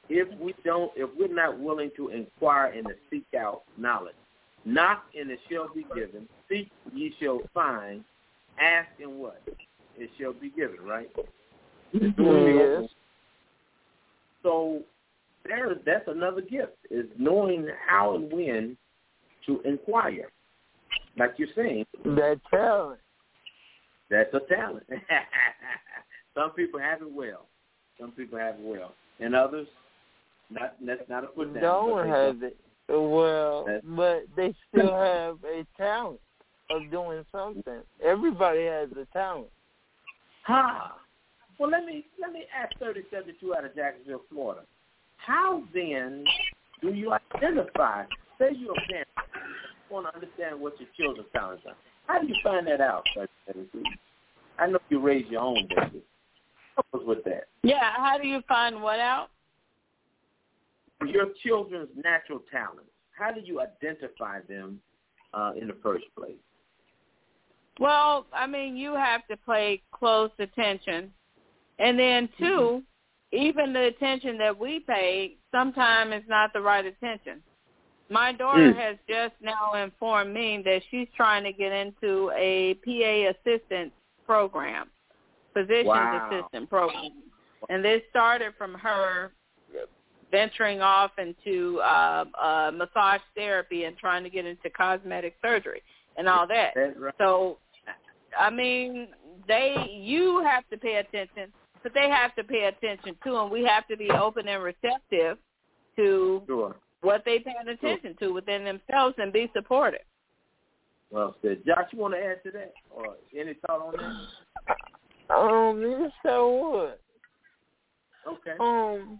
Speaker 3: if we don't, if we're not willing to inquire and to seek out knowledge. Knock and it shall be given. Seek ye shall find. Ask and what? It shall be given, right?
Speaker 6: Yes.
Speaker 3: So there, that's another gift, is knowing how and when to inquire. Like you're saying.
Speaker 6: That talent.
Speaker 3: That's a talent. Some people have it well. Some people have it well. And others, not, that's not a put down.
Speaker 6: Don't have it well,
Speaker 3: that's,
Speaker 6: but they still have a talent of doing something. Everybody has a talent.
Speaker 3: Ha! Well, let me let me ask thirty seventy-two out of Jacksonville, Florida. How then do you identify? Say you're a parent, you want to understand what your children's talents are. How do you find that out, thirty seventy-two? I know you raise your own baby. Help us with that.
Speaker 4: Yeah, how do you find what out?
Speaker 3: Your children's natural talents. How do you identify them uh, in the first place?
Speaker 4: Well, I mean, you have to pay close attention. And then, two, mm-hmm. even the attention that we pay sometimes is not the right attention. My daughter mm. has just now informed me that she's trying to get into a P A assistant program, physician's
Speaker 3: wow.
Speaker 4: assistant program. And this started from her venturing off into uh, uh, massage therapy and trying to get into cosmetic surgery and all that.
Speaker 3: That's right.
Speaker 4: So, I mean, they you have to pay attention, but they have to pay attention too, and we have to be open and receptive to
Speaker 3: sure.
Speaker 4: what they pay attention sure. to within themselves and be supportive.
Speaker 3: Well said. Josh, you want to add to that, or any thought on that?
Speaker 6: Um, yes, I would.
Speaker 3: Okay.
Speaker 6: Um,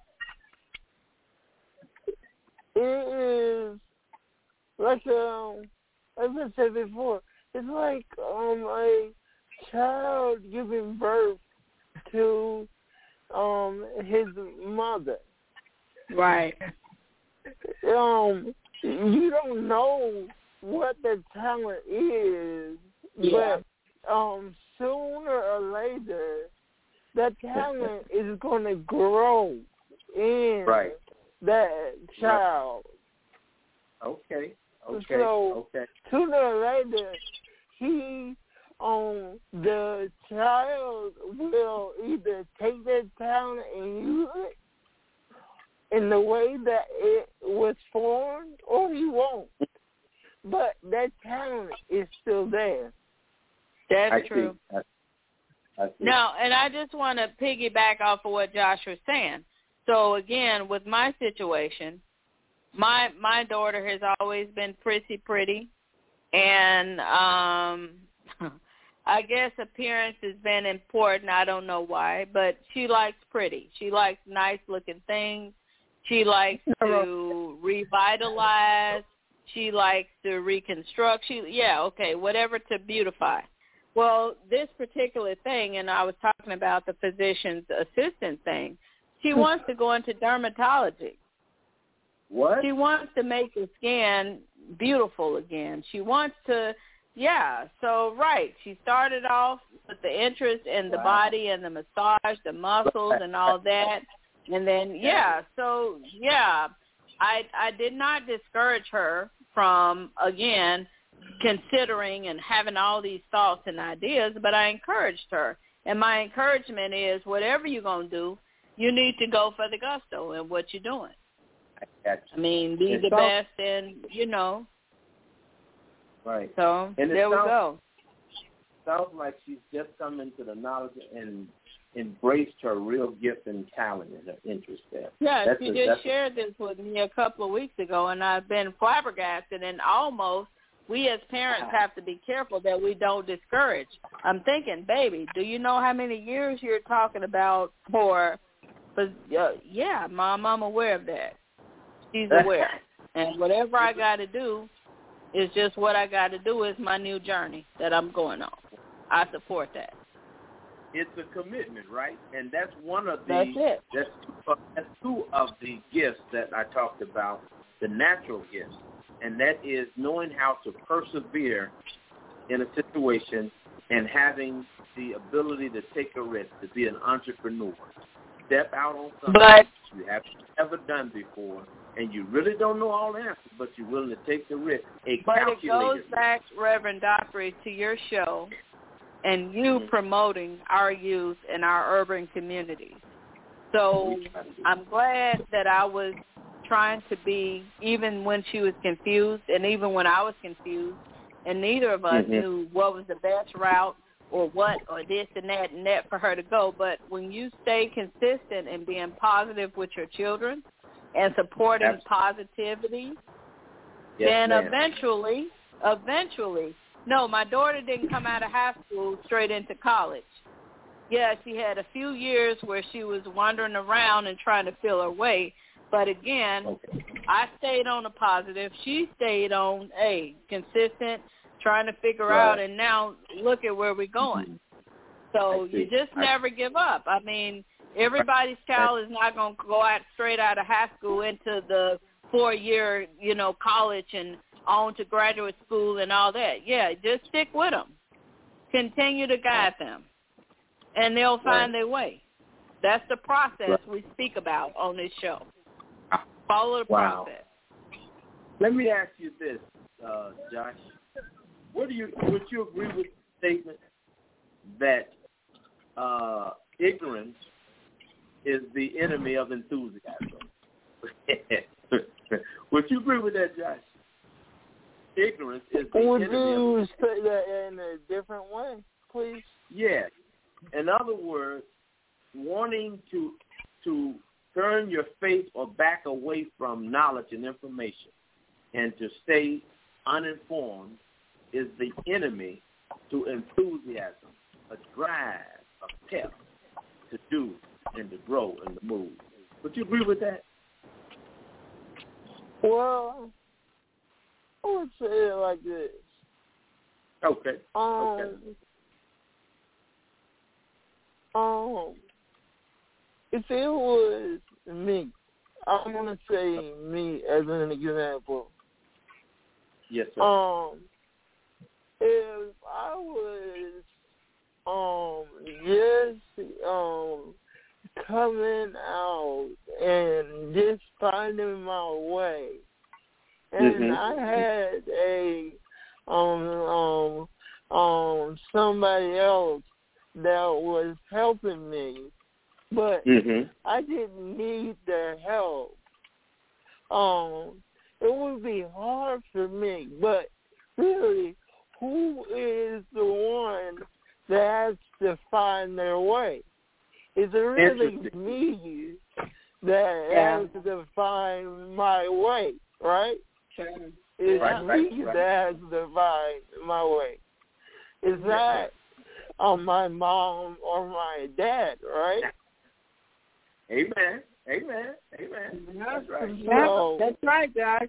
Speaker 6: it is like um, as I said before, it's like um a child giving birth to um his mother.
Speaker 4: Right.
Speaker 6: Um, you don't know what the talent is,
Speaker 4: yeah.
Speaker 6: but um, sooner or later, that talent is going to grow in
Speaker 3: right.
Speaker 6: that child.
Speaker 3: Okay. Okay.
Speaker 6: So
Speaker 3: okay.
Speaker 6: sooner or later, he, um, the child will either take that talent and use it in the way that it was formed, or he won't. But that talent is still there.
Speaker 4: That's
Speaker 3: I
Speaker 4: true.
Speaker 3: See. I, I see.
Speaker 4: Now, and I just want to piggyback off of what Josh was saying. So, again, with my situation, my my daughter has always been pretty, pretty. And um, I guess appearance has been important. I don't know why. But she likes pretty. She likes nice-looking things. She likes to revitalize. She likes to reconstruct. She, yeah, okay, whatever to beautify. Well, this particular thing, and I was talking about the physician's assistant thing, she wants to go into dermatology.
Speaker 3: What?
Speaker 4: She wants to make the skin beautiful again. She wants to, yeah, so, right. She started off with the interest in the wow. body and the massage, the muscles and all that. And then, yeah, so, yeah, I I did not discourage her from, again, considering and having all these thoughts and ideas, but I encouraged her. And my encouragement is whatever you're going to do, you need to go for the gusto in what you're doing.
Speaker 3: I,
Speaker 4: I mean, be the best and, you know.
Speaker 3: Right.
Speaker 4: So
Speaker 3: and
Speaker 4: there we
Speaker 3: sounds,
Speaker 4: go.
Speaker 3: Sounds like she's just come into the knowledge and embraced her real gift and talent and her interest there.
Speaker 4: Yeah,
Speaker 3: that's
Speaker 4: she
Speaker 3: a,
Speaker 4: just shared this with me a couple of weeks ago, and I've been flabbergasted. And almost, we as parents have to be careful that we don't discourage. I'm thinking, baby, do you know how many years you're talking about for, for uh, yeah, Mom, I'm aware of that. She's aware. And whatever I got to do is just what I got to do is my new journey that I'm going on. I support that.
Speaker 3: It's a commitment, right? And that's one of the
Speaker 4: that's it.
Speaker 3: That's two, that's two of the gifts that I talked about, the natural gifts, and that is knowing how to persevere in a situation and having the ability to take a risk, to be an entrepreneur. step out on something
Speaker 4: but,
Speaker 3: you haven't ever done before, and you really don't know all the answers, but you're willing to take the risk. A
Speaker 4: but it goes
Speaker 3: risk.
Speaker 4: back, Reverend Dockery, to your show and you
Speaker 3: Mm-hmm.
Speaker 4: promoting our youth in our urban communities. So I'm glad that I was trying to be, even when she was confused and even when I was confused, and neither of us
Speaker 3: mm-hmm.
Speaker 4: knew what was the best route or what or this and that and that for her to go. But when you stay consistent in being positive with your children and supporting
Speaker 3: Absolutely.
Speaker 4: positivity,
Speaker 3: yes,
Speaker 4: then
Speaker 3: ma'am.
Speaker 4: eventually, eventually, no, my daughter didn't come out of high school straight into college. Yeah, she had a few years where she was wandering around and trying to feel her way. But again,
Speaker 3: okay.
Speaker 4: I stayed on the positive. She stayed on, a consistent, trying to figure
Speaker 3: right.
Speaker 4: out, and now look at where we're going.
Speaker 3: Mm-hmm.
Speaker 4: So you just I, never give up. I mean, everybody's child is not going to go out straight out of high school into the four-year, you know, college and on to graduate school and all that. Yeah, just stick with them. Continue to guide them, and they'll find
Speaker 3: right.
Speaker 4: their way. That's the process
Speaker 3: right.
Speaker 4: we speak about on this show. Follow the
Speaker 3: wow.
Speaker 4: process.
Speaker 3: Let me ask you this, uh, Josh. What do you would you agree with the statement that uh, ignorance is the enemy of enthusiasm? Would you agree with that, Josh? Ignorance is the
Speaker 6: would
Speaker 3: enemy
Speaker 6: you
Speaker 3: of
Speaker 6: say that in a different way, please?
Speaker 3: Yes. In other words, wanting to to turn your face or back away from knowledge and information and to stay uninformed is the enemy to enthusiasm, a drive, a pep to do and to grow and to move. Would you agree with that?
Speaker 6: Well, I would say it like this.
Speaker 3: Okay.
Speaker 6: Um,
Speaker 3: okay.
Speaker 6: um, if it was me, I'm going to say me as an example.
Speaker 3: Yes, sir.
Speaker 6: Um, if I was um just um coming out and just finding my way, and
Speaker 3: mm-hmm.
Speaker 6: I had a um um um somebody else that was helping me, but
Speaker 3: mm-hmm.
Speaker 6: I didn't need their help. Um, it would be hard for me, but really, who is the one that has to find their way? Is it really me that
Speaker 4: yeah.
Speaker 6: has to find my way, right?
Speaker 4: Sure.
Speaker 6: It's
Speaker 3: right,
Speaker 6: me
Speaker 3: right, right.
Speaker 6: that has to find my way. It's not on my mom or my dad, right?
Speaker 3: Amen. Amen. Amen. That's right.
Speaker 6: So,
Speaker 4: That's right, Josh.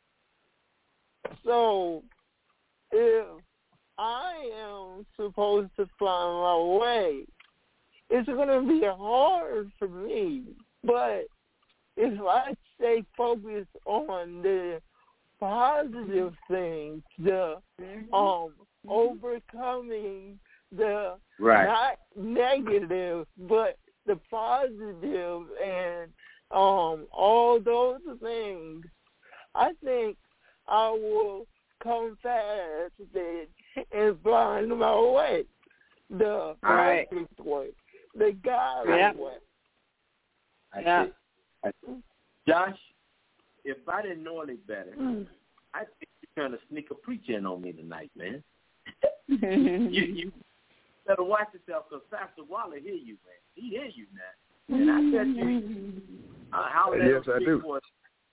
Speaker 6: So, if I am supposed to find my way, it's going to be hard for me. But if I stay focused on the positive things, the
Speaker 4: mm-hmm.
Speaker 6: um overcoming the
Speaker 3: right.
Speaker 6: not negative, but the positive and um all those things, I think I will come fast and find my way, the
Speaker 4: right.
Speaker 6: perfect way, the godly
Speaker 4: yep.
Speaker 6: way.
Speaker 3: I
Speaker 4: yeah.
Speaker 3: see. I see. Josh, if I didn't know any better,
Speaker 6: Mm.
Speaker 3: I think you're trying to sneak a preacher in on me tonight, man. you, you better watch yourself, because Pastor Waller hear you, man. He hear you now. And I bet you, uh, how
Speaker 5: yes, I do.
Speaker 3: Was,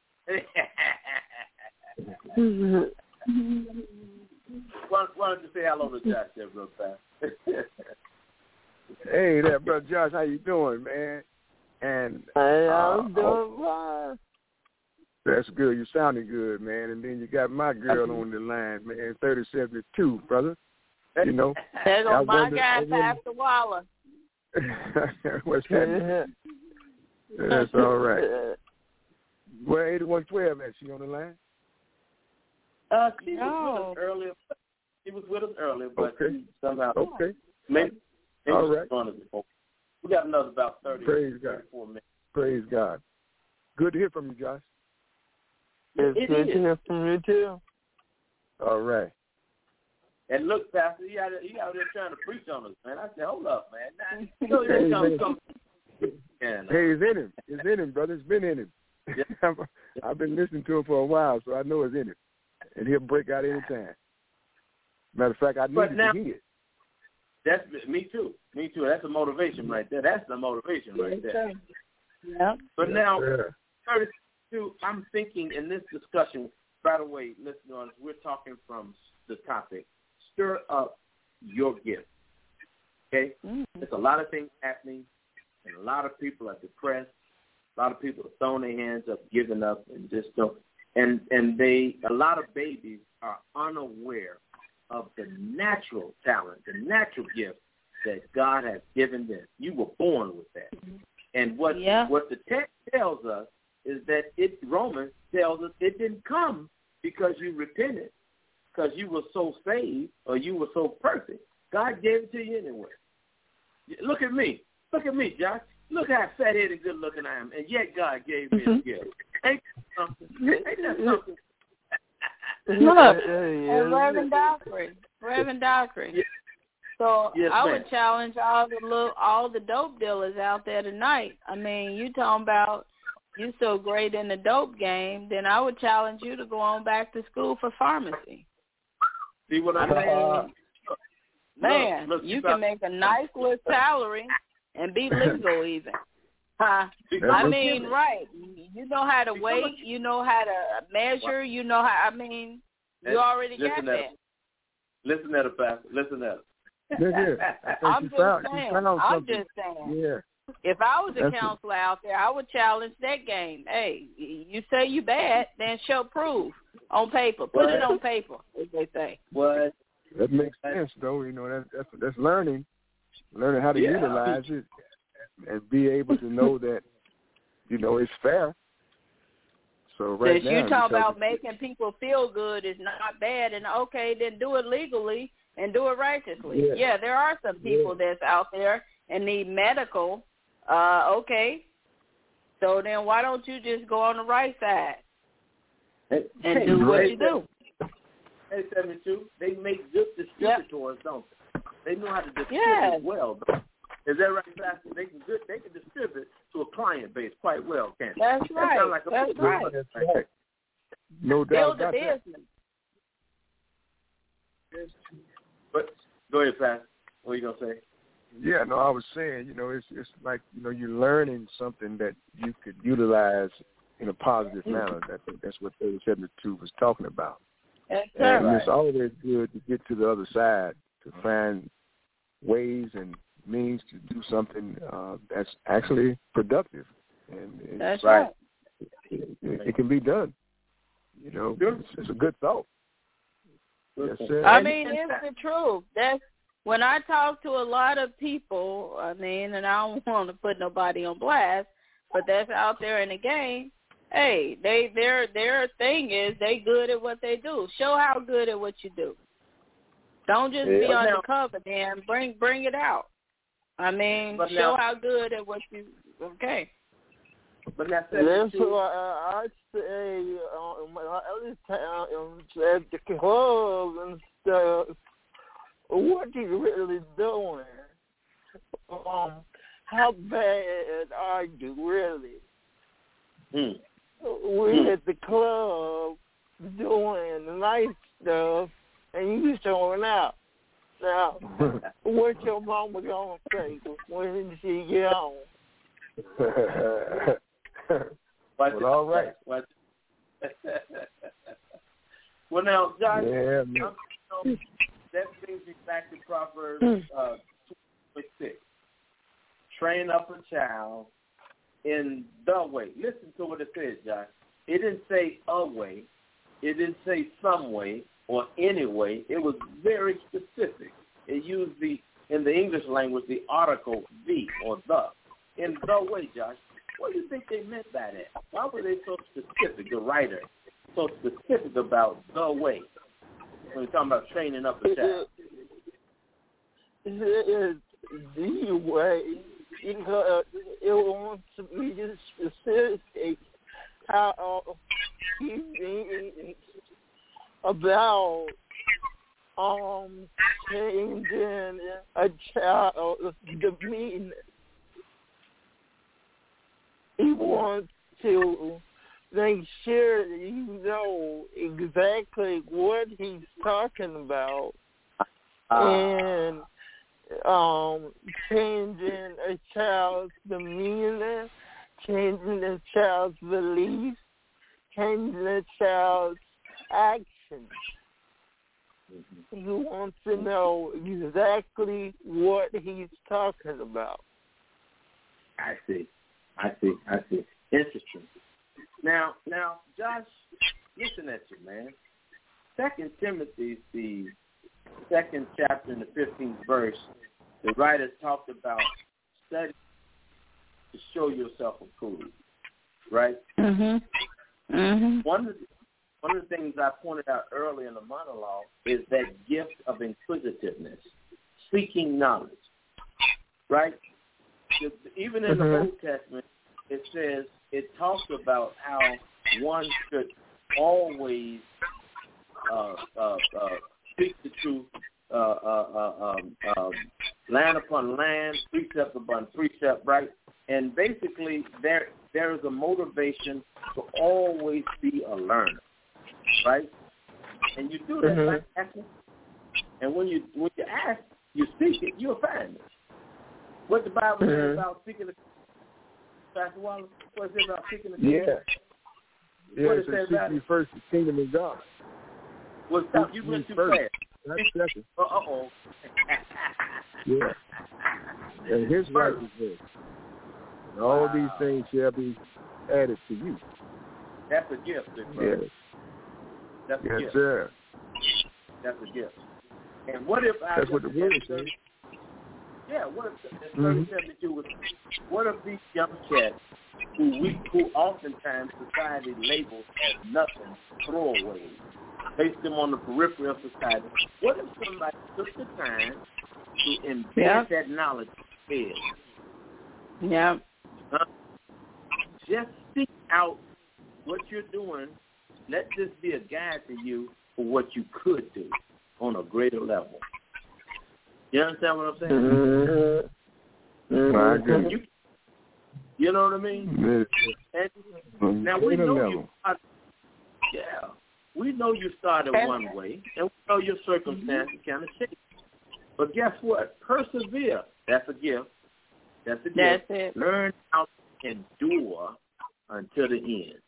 Speaker 3: why, why don't you say hello to Josh there real fast?
Speaker 5: Hey there, brother Josh, how you doing, man? And
Speaker 6: Hey,
Speaker 5: uh,
Speaker 6: I'm doing fine.
Speaker 5: That's good. You sounding good, man. And then you got my girl on the line, man, thirty seventy-two, brother. You know.
Speaker 4: There goes my
Speaker 5: wonder,
Speaker 4: guy, Pastor Waller.
Speaker 5: What's that? That's all right. Well, eighty-one twelve, man, she on the line?
Speaker 3: Uh, she
Speaker 4: no.
Speaker 3: was with us earlier. She was with us earlier, but
Speaker 5: okay.
Speaker 3: somehow.
Speaker 5: Okay.
Speaker 3: Maybe, maybe
Speaker 5: all right.
Speaker 3: on us before. We got another about thirty,
Speaker 5: Praise God.
Speaker 3: thirty-four minutes.
Speaker 5: Praise God. Good to hear from you, Josh.
Speaker 6: It's
Speaker 3: It
Speaker 6: good
Speaker 3: is.
Speaker 6: to hear from you, too.
Speaker 5: All right.
Speaker 3: And look, Pastor, he out, he out there trying to preach on us, man. I said, hold up, man. Now, you know, there's some, some, and, uh,
Speaker 5: Hey, it's in him. It's in him, brother. It's been in him.
Speaker 3: Yeah.
Speaker 5: I've been listening to him for a while, so I know it's in him. And he'll break out any time. Matter of fact, I
Speaker 3: But
Speaker 5: needed
Speaker 3: now-
Speaker 5: to hear it.
Speaker 3: That's me too. Me too. That's the motivation right there. That's the motivation right there.
Speaker 4: Yeah.
Speaker 3: But now,
Speaker 5: Yeah.
Speaker 3: thirty-two, I'm thinking in this discussion, by the way, listeners, we're talking from the topic, stir up your gift. Okay?
Speaker 4: Mm-hmm.
Speaker 3: There's a lot of things happening, and a lot of people are depressed. A lot of people are throwing their hands up, giving up, and just don't. And, and they, a lot of babies are unaware of the natural talent, the natural gift that God has given them. You were born with that. And what
Speaker 4: Yeah.
Speaker 3: what the text tells us is that it Romans tells us it didn't come because you repented, because you were so saved or you were so perfect. God gave it to you anyway. Look at me. Look at me, Josh. Look how fat-headed and good-looking I am, and yet God gave me a gift. Ain't that something? Ain't that something?
Speaker 4: Look, and Reverend Dockery, Reverend Dockery.
Speaker 3: Yes.
Speaker 4: So
Speaker 3: Yes,
Speaker 4: I
Speaker 3: ma'am.
Speaker 4: would challenge all the little, all the dope dealers out there tonight. I mean, you talking about you so great in the dope game, then I would challenge you to go on back to school for pharmacy.
Speaker 3: See what I'm
Speaker 4: I
Speaker 3: saying?
Speaker 4: mean, man,
Speaker 3: look, look,
Speaker 4: you
Speaker 3: you
Speaker 4: can
Speaker 3: got-
Speaker 4: make a nice little salary and be legal even. Huh?
Speaker 3: Because
Speaker 4: I
Speaker 3: I'm
Speaker 4: mean,
Speaker 3: giving.
Speaker 4: right. You know how to wait. You know how to measure. You know how, I mean, you already got
Speaker 3: Listen
Speaker 4: that.
Speaker 3: at Listen at it, Pastor. Listen at it.
Speaker 5: Look here. I think
Speaker 4: I'm
Speaker 5: she
Speaker 4: just
Speaker 5: found, she
Speaker 4: saying.
Speaker 5: found
Speaker 4: I'm
Speaker 5: something.
Speaker 4: just saying.
Speaker 5: Yeah.
Speaker 4: If I was a
Speaker 5: That's
Speaker 4: counselor out there, I would challenge that game. Hey, you say you bad, then show proof on paper. Put
Speaker 3: What?
Speaker 4: it on paper, as they say.
Speaker 3: What?
Speaker 5: That makes sense, though. You know, that, that's that's learning, learning how to
Speaker 3: Yeah.
Speaker 5: utilize it, and be able to know that, you know, it's fair. So right
Speaker 4: Since
Speaker 5: now,
Speaker 4: you talk
Speaker 5: because
Speaker 4: about making people feel good is not bad, and okay, then do it legally and do it righteously.
Speaker 5: Yeah.
Speaker 4: Yeah, there are some people
Speaker 5: Yeah.
Speaker 4: that's out there and need medical. Uh, okay, so then why don't you just go on the right side
Speaker 3: Hey,
Speaker 4: and
Speaker 3: hey,
Speaker 4: do what
Speaker 3: hey,
Speaker 4: you do?
Speaker 3: Hey, seventy-two, they make good distributors, don't they? They know how to distribute
Speaker 4: Yes.
Speaker 3: well, don't they? Is that right, Pastor? They can good. They can distribute to a client base quite well, can't they?
Speaker 4: That's
Speaker 3: That
Speaker 4: right.
Speaker 3: sounds like a
Speaker 4: That's
Speaker 3: good
Speaker 4: right.
Speaker 3: business
Speaker 5: That's right. No doubt
Speaker 4: Build a
Speaker 5: about that.
Speaker 4: business.
Speaker 3: But go ahead, Pastor. What are you gonna say?
Speaker 5: Yeah, no, I was saying, you know, it's it's like, you know, you're learning something that you could utilize in a positive manner. I think that's what thirty seventy-two was talking about.
Speaker 4: That's
Speaker 5: And
Speaker 4: right.
Speaker 5: it's always good to get to the other side, to find ways and means to do something uh, that's actually productive. And it's,
Speaker 4: That's
Speaker 3: Right.
Speaker 4: right.
Speaker 5: it, it can be done. You know, it's, it's a good thought. Yes, sir.
Speaker 4: I
Speaker 3: And-
Speaker 4: mean,
Speaker 3: and
Speaker 4: it's
Speaker 3: that-
Speaker 4: the truth. That's when I talk to a lot of people. I mean, and I don't want to put nobody on blast, but that's out there in the game. Hey, they their their thing is they good at what they do. Show how good at what you do. Don't just be
Speaker 3: Yeah.
Speaker 4: undercover, man. Bring bring it out. I mean,
Speaker 3: But
Speaker 4: show
Speaker 3: now-
Speaker 4: how good at what you. Okay.
Speaker 3: But that's
Speaker 6: That's
Speaker 3: seventy-two.
Speaker 6: why I, I say uh, in my other town, at the club and stuff, what you really doing? Um, how bad are you really?
Speaker 3: Hmm.
Speaker 6: We
Speaker 3: Hmm.
Speaker 6: at the club doing the nice stuff, and you showing out. Now, what your mama gonna say when she get home?
Speaker 3: Watch
Speaker 5: Well,
Speaker 3: it.
Speaker 5: all right.
Speaker 3: Watch it. Well, now, Josh,
Speaker 5: Yeah, man.
Speaker 3: um, that brings me back to Proverbs uh, twenty-six. Train up a child in the way. Listen to what it says, Josh. It didn't say a way. It didn't say some way or any way. It was very specific. It used the, in the English language, the article the or the. In the way, Josh. What do you think they meant by that? Why were they so specific, the writer, so specific about the way when we're talking about training up a child?
Speaker 6: It is the way because it wants to be specific how he thinks about um changing a child's demeanor. He wants to make sure that you know exactly what he's talking about, uh, and um, changing a child's demeanor, changing a child's beliefs, changing a child's actions. You want to know exactly what he's talking about.
Speaker 3: I see. I see. I see. Interesting. Now, now, Josh, listen at you, man. Second Timothy, the second chapter and the fifteenth verse, the writer talked about study to show yourself approved, right?
Speaker 4: Mm-hmm. Mm-hmm.
Speaker 3: One of the, one of the things I pointed out earlier in the monologue is that gift of inquisitiveness, seeking knowledge, right? Even in mm-hmm. the Old Testament, it says, it talks about how one should always uh, uh, uh, speak the truth, uh, uh, uh, um, um, land upon land, precept upon precept, right? And basically, there there is a motivation to always be a learner, right? And you do that mm-hmm. by asking. And when you when you ask, you speak it, you'll find it. What the Bible mm-hmm. says about speaking the Pastor Wallace, what is it about speaking the truth?
Speaker 5: Yeah. Yeah,
Speaker 3: what
Speaker 5: it says seek ye first the kingdom of God.
Speaker 3: Well, stop. You went too
Speaker 5: first.
Speaker 3: fast.
Speaker 5: That's second.
Speaker 3: Uh-oh.
Speaker 5: Yeah. And his righteousness. And all wow. these things shall be added to you.
Speaker 3: That's a gift,
Speaker 5: yes.
Speaker 3: That's a
Speaker 5: yes,
Speaker 3: gift.
Speaker 5: sir.
Speaker 3: That's a gift. And what if I...
Speaker 5: That's what the word says.
Speaker 3: Yeah, what if, in thirty seventy-two, was, what if these young cats who we, who oftentimes society labels as nothing, throwaways, place them on the periphery of society, what if somebody took the time to embed yep. that knowledge in their head?
Speaker 4: Yeah.
Speaker 3: Uh, just seek out what you're doing. Let this be a guide to you for what you could do on a greater level. You understand what I'm saying?
Speaker 5: Mm-hmm. Mm-hmm.
Speaker 3: You, you know what I mean?
Speaker 5: Mm-hmm.
Speaker 3: And now we know you. Started, yeah, we know you started one way, and we know your circumstances kind of changed. But guess what? Persevere. That's a gift. That's a gift.
Speaker 4: That's it.
Speaker 3: Learn how to endure until the end.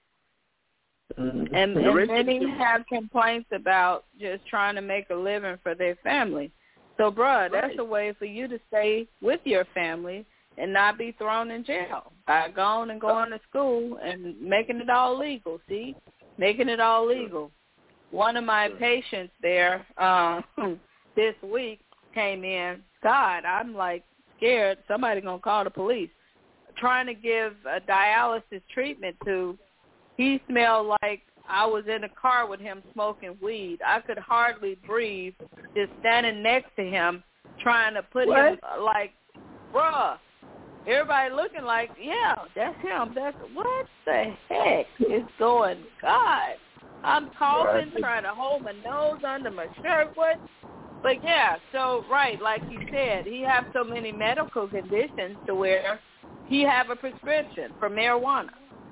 Speaker 4: Mm-hmm. And, and many have complaints about just trying to make a living for their family. So, bruh, that's right. a way for you to stay with your family and not be thrown in jail by going and going to school and making it all legal, see? Making it all legal. One of my patients there uh, this week came in. God, I'm, like, scared. Somebody going to call the police. Trying to give a dialysis treatment to, he smelled like I was in a car with him smoking weed. I could hardly breathe just standing next to him trying to put what? him, like, bruh, everybody looking like, yeah, that's him. That's what the heck is going God? I'm coughing, right. trying to hold my nose under my shirt. What? But, yeah, so, right, like you said, he have so many medical conditions to where he have a prescription for marijuana.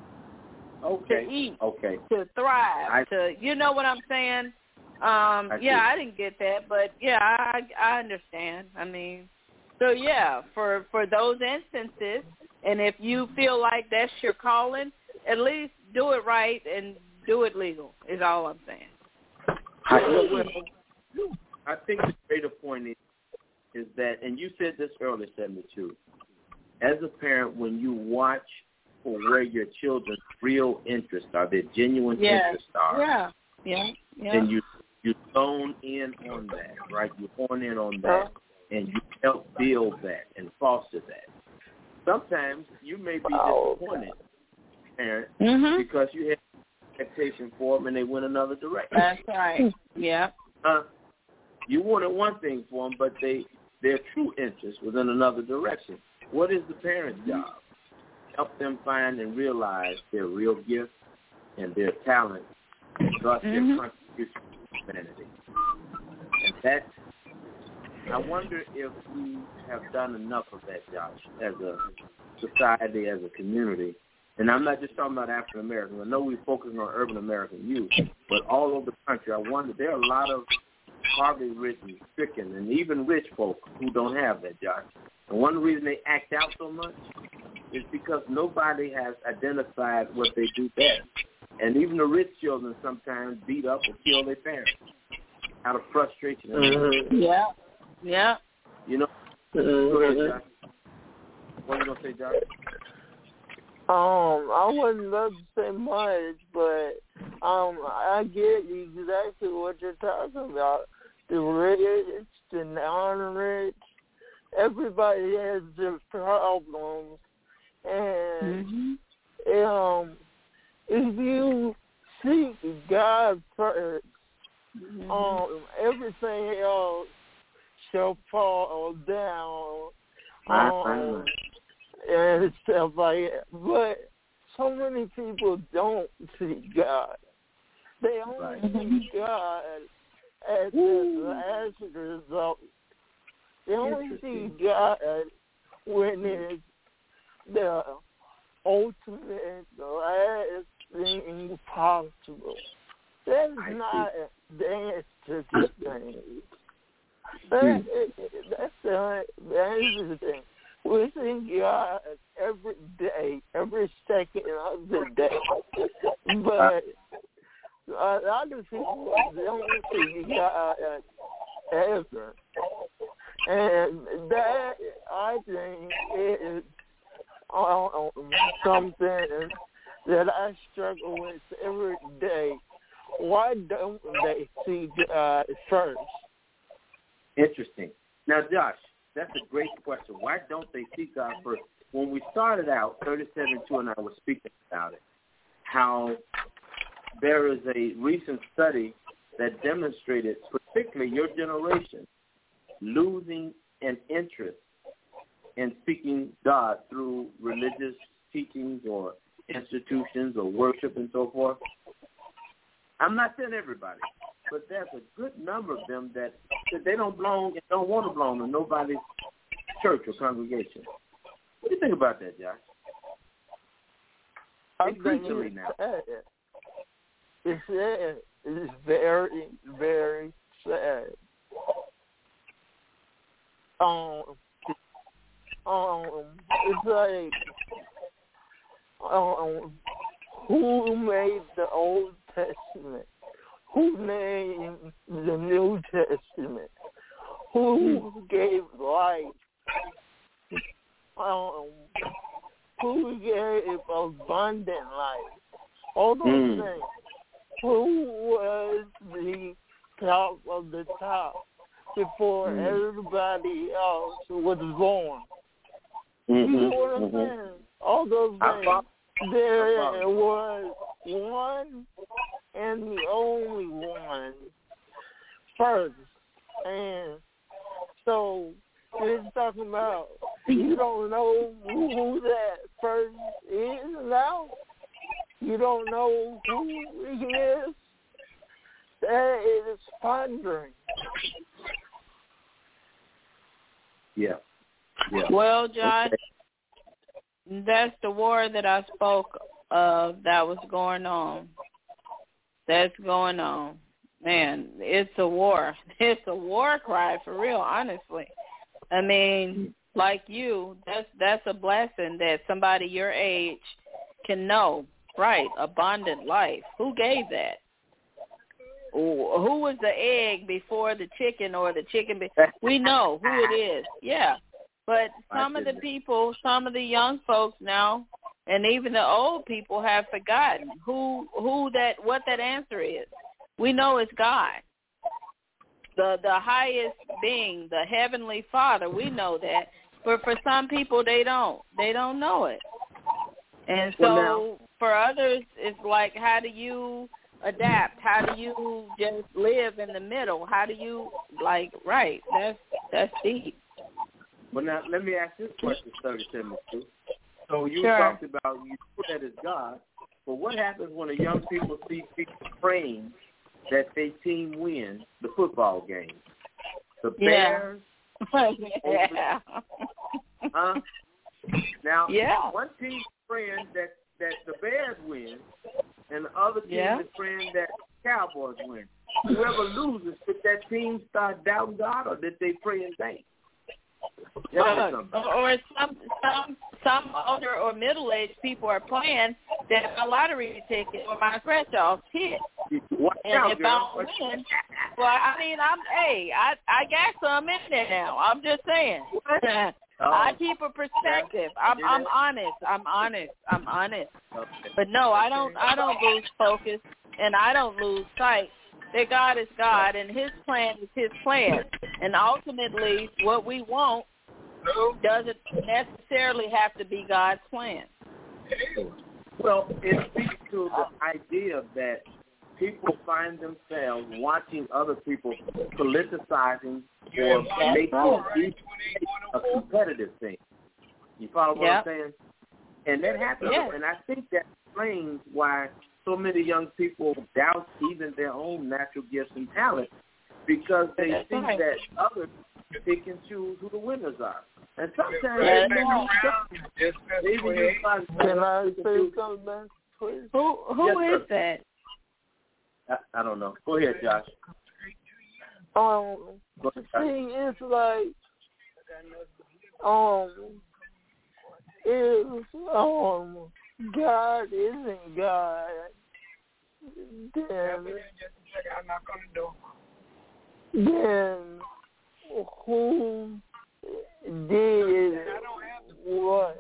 Speaker 3: Okay.
Speaker 4: To eat,
Speaker 3: okay.
Speaker 4: to thrive, I, to you know what I'm saying? Um, I yeah, I didn't get that, but yeah, I I understand. I mean, so yeah, for for those instances, and if you feel like that's your calling, at least do it right and do it legal. Is all I'm saying.
Speaker 3: I, well, I think the greater point is is that, and you said this earlier, seventy-two. As a parent, when you watch for where your children's real interests are, their genuine
Speaker 4: yes.
Speaker 3: interests are.
Speaker 4: Yeah, yeah, yeah.
Speaker 3: And you you zone in on that, right? You hone in on that, and you help build that and foster that. Sometimes you may be
Speaker 6: oh,
Speaker 3: disappointed, parent,
Speaker 4: mm-hmm.
Speaker 3: because you have expectation for them and they went another direction.
Speaker 4: That's right. Yeah.
Speaker 3: Uh, you wanted one thing for them, but they their true interest was in another direction. What is the parent's job? Help them find and realize their real gifts and their talent, thus mm-hmm. their contribution to humanity. And that, I wonder if we have done enough of that, Josh, as a society, as a community. And I'm not just talking about African Americans. I know we're focusing on urban American youth, but all over the country, I wonder, there are a lot of poverty-ridden, stricken, and even rich folk who don't have that, Josh. And one reason they act out so much is because nobody has identified what they do best. And even the rich children sometimes beat up or kill their parents out of frustration.
Speaker 6: Mm-hmm. Yeah. Yeah.
Speaker 3: You know?
Speaker 6: Mm-hmm.
Speaker 3: Go ahead, Josh. What are you going to say, Josh?
Speaker 6: Um, I wouldn't love to say much, but um, I get exactly what you're talking about. The rich, the non-rich, everybody has their problems. And mm-hmm. um, if you seek God first, mm-hmm. um, everything else shall fall down. Um, and stuff like that. But so many people don't see God. They only see God as the last result. They only see God when it's the ultimate, the last thing possible. That's not the answer to things. That, that's the, that's the thing. We see God every day, every second of the day. But a lot of people don't see God ever. And that, I think, is um, something that I struggle with every day. Why don't they see God first?
Speaker 3: Interesting. Now, Josh, that's a great question. Why don't they see God first? When we started out, thirty-seven two and I was speaking about it, how there is a recent study that demonstrated, particularly your generation, losing an interest in seeking God through religious teachings or institutions or worship and so forth. I'm not saying everybody, but there's a good number of them that, that they don't belong and don't want to belong to nobody's church or congregation. What do you think about that, Josh? Increasingly now.
Speaker 6: Sad. It's sad. It's very, very sad. Um, um, it's like, um, who made the Old Testament? Who named the New Testament? Who gave life? Um, who gave abundant life? All those mm. things. Who was the top of the top before mm. everybody else was born? Mm-hmm. You know what I'm mm-hmm. saying? All those things. There was one and the only one first. And so it's talking about you don't know who that first is now. You don't know who he is. That is pondering.
Speaker 3: Yeah. yeah.
Speaker 4: Well, Josh,
Speaker 3: okay.
Speaker 4: That's the war that I spoke of that was going on. That's going on. Man, it's a war. It's a war cry for real, honestly. I mean, like you, that's that's a blessing that somebody your age can know. Right, abundant life. Who gave that? Who was the egg before the chicken or the chicken? Be- we know who it is. Yeah. But some of the people, some of the young folks now, and even the old people have forgotten who who that what that answer is. We know it's God, the the highest being, the heavenly Father. We know that, but for some people, they don't. They don't know it, and so well, now, for others, it's like, how do you adapt? How do you just live in the middle? How do you like? Right, that's that's deep.
Speaker 3: Well, now, let me ask this question, thirty-seven. So you
Speaker 4: sure.
Speaker 3: talked about you know that is God, but what happens when the young people see people praying that their team wins the football game? The Bears.
Speaker 4: Yeah.
Speaker 3: Huh? Now,
Speaker 4: yeah.
Speaker 3: one team is praying that, that the Bears win, and the other team
Speaker 4: yeah.
Speaker 3: is praying that the Cowboys win. Whoever loses, did that team start doubting God, or did they pray in vain?
Speaker 4: Uh, or some some some older or middle aged people are playing that my lottery ticket or my scratch off hit.
Speaker 3: Watch
Speaker 4: and
Speaker 3: out,
Speaker 4: if
Speaker 3: girl.
Speaker 4: I don't win, well, I mean, I'm hey, I I got some in there now. I'm just saying.
Speaker 3: Oh,
Speaker 4: I keep a perspective. I'm I'm honest. I'm honest. I'm honest.
Speaker 3: Okay.
Speaker 4: But no, I don't I don't lose focus and I don't lose sight that God is God and His plan is His plan. And ultimately, what we want doesn't necessarily have to be God's plan.
Speaker 3: Well, it speaks to the idea that people find themselves watching other people politicizing or making it a competitive thing. You follow what
Speaker 4: yep.
Speaker 3: I'm saying? And that happens,
Speaker 4: yes.
Speaker 3: and I think that explains why so many young people doubt even their own natural gifts and talents, because they
Speaker 4: That's
Speaker 3: think
Speaker 4: right.
Speaker 3: that others pick and choose who the winners are. And sometimes
Speaker 4: That's
Speaker 3: they
Speaker 4: right.
Speaker 3: even
Speaker 6: Can I say something, please?
Speaker 4: Who who
Speaker 3: yes,
Speaker 4: is that?
Speaker 3: I, I don't know. Go ahead, Josh.
Speaker 6: Um,
Speaker 3: Go
Speaker 6: the
Speaker 3: ahead.
Speaker 6: thing is like, um, if um God isn't God, then then who did what?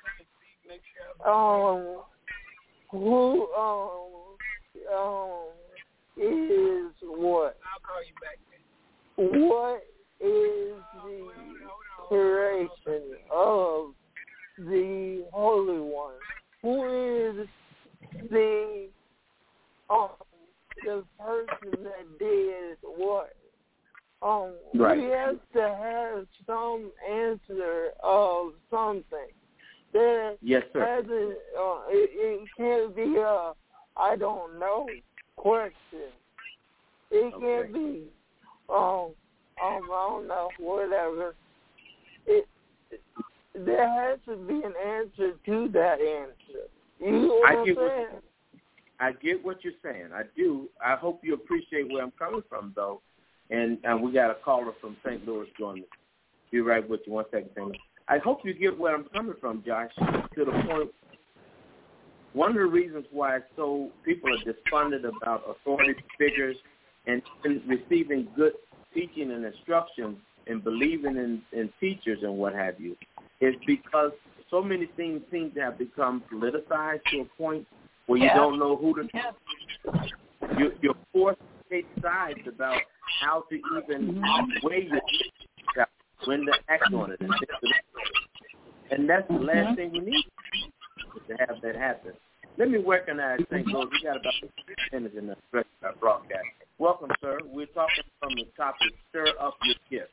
Speaker 6: Um, who um um is what?
Speaker 7: I'll call you back
Speaker 6: then. What is the creation of the Holy One? Who is the um the person that did what? Um,
Speaker 3: right.
Speaker 6: We have to have some answer of something. That
Speaker 3: yes, sir.
Speaker 6: hasn't, uh, it, it can't be a I don't know question. It
Speaker 3: Okay.
Speaker 6: can't be um um I don't know whatever. It, it there has to be an answer to that answer. You know what
Speaker 3: I
Speaker 6: I'm
Speaker 3: get
Speaker 6: saying?
Speaker 3: what, I get what you're saying. I do. I hope you appreciate where I'm coming from, though. And, and we got a caller from Saint Louis joining us. Be right with you. One second, Saint Louis. I hope you get where I'm coming from, Josh, to the point. One of the reasons why so people are despondent about authority figures and receiving good teaching and instruction and believing in, in teachers and what have you is because so many things seem to have become politicized to a point where
Speaker 4: yeah.
Speaker 3: you don't know who to
Speaker 4: yeah.
Speaker 3: you, you're forced to take sides about how to even weigh your when to act on it. And, and that's the last mm-hmm. thing we need to have that happen. Let me recognize Saint Louis. We got about six minutes in the rest of our broadcast. Welcome, sir. We're talking from the topic, stir up your gift.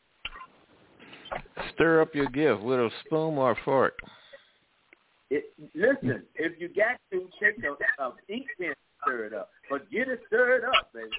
Speaker 2: Stir up your gift with a spoon or a fork.
Speaker 3: It, listen, if you got to, take a, a ink pen, stir it up. But get it stirred up, baby.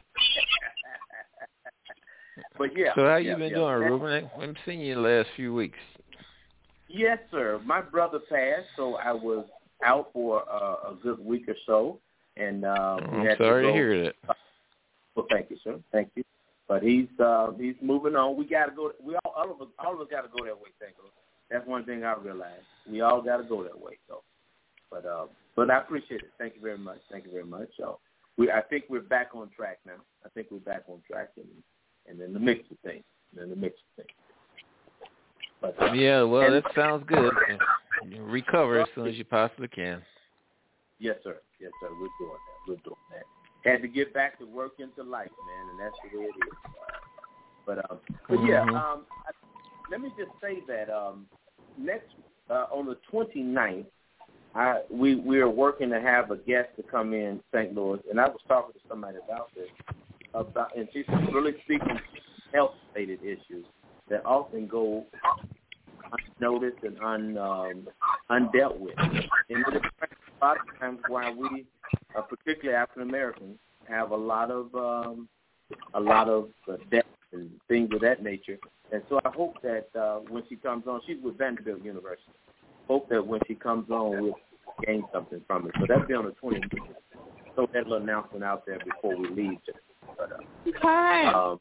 Speaker 3: But yeah.
Speaker 2: So how
Speaker 3: yeah,
Speaker 2: you been
Speaker 3: yeah.
Speaker 2: doing, Ruben? I've seen you the last few weeks.
Speaker 3: Yes, sir. My brother passed, so I was out for uh, a good week or so, and uh,
Speaker 2: oh,
Speaker 3: we
Speaker 2: I'm
Speaker 3: had
Speaker 2: sorry
Speaker 3: to,
Speaker 2: to
Speaker 3: go.
Speaker 2: hear that.
Speaker 3: Well, thank you, sir. Thank you. But he's uh, he's moving on. We got to go. We all all of us all of us got to go that way. Thank you. That's one thing I realized. We all got to go that way. So, but uh, but I appreciate it. Thank you very much. Thank you very much. So, we I think we're back on track now. I think we're back on track, and and in the mix of things, and in the mix of things. But, uh,
Speaker 2: yeah, well,
Speaker 3: and,
Speaker 2: that sounds good. Recover as soon as you possibly can.
Speaker 3: Yes, sir. Yes, sir. We're doing that. We're doing that. Had to get back to work into life, man, and that's the way it is. Uh, but um, but yeah,
Speaker 2: mm-hmm.
Speaker 3: um, I, let me just say that um, next uh, on the twenty-ninth, I we we are working to have a guest to come in Saint Louis, and I was talking to somebody about this about, and she's really speaking health related issues that often go unnoticed and un, um, undealt with. And it is a lot of times why we, uh, particularly African Americans, have a lot of um, a lot of uh, debt and things of that nature. And so I hope that uh, when she comes on, she's with Vanderbilt University. Hope that when she comes on, we'll gain something from it. So that'll be on the twentieth. So that little announcement out there before we leave. But, uh,
Speaker 4: okay.
Speaker 3: Um,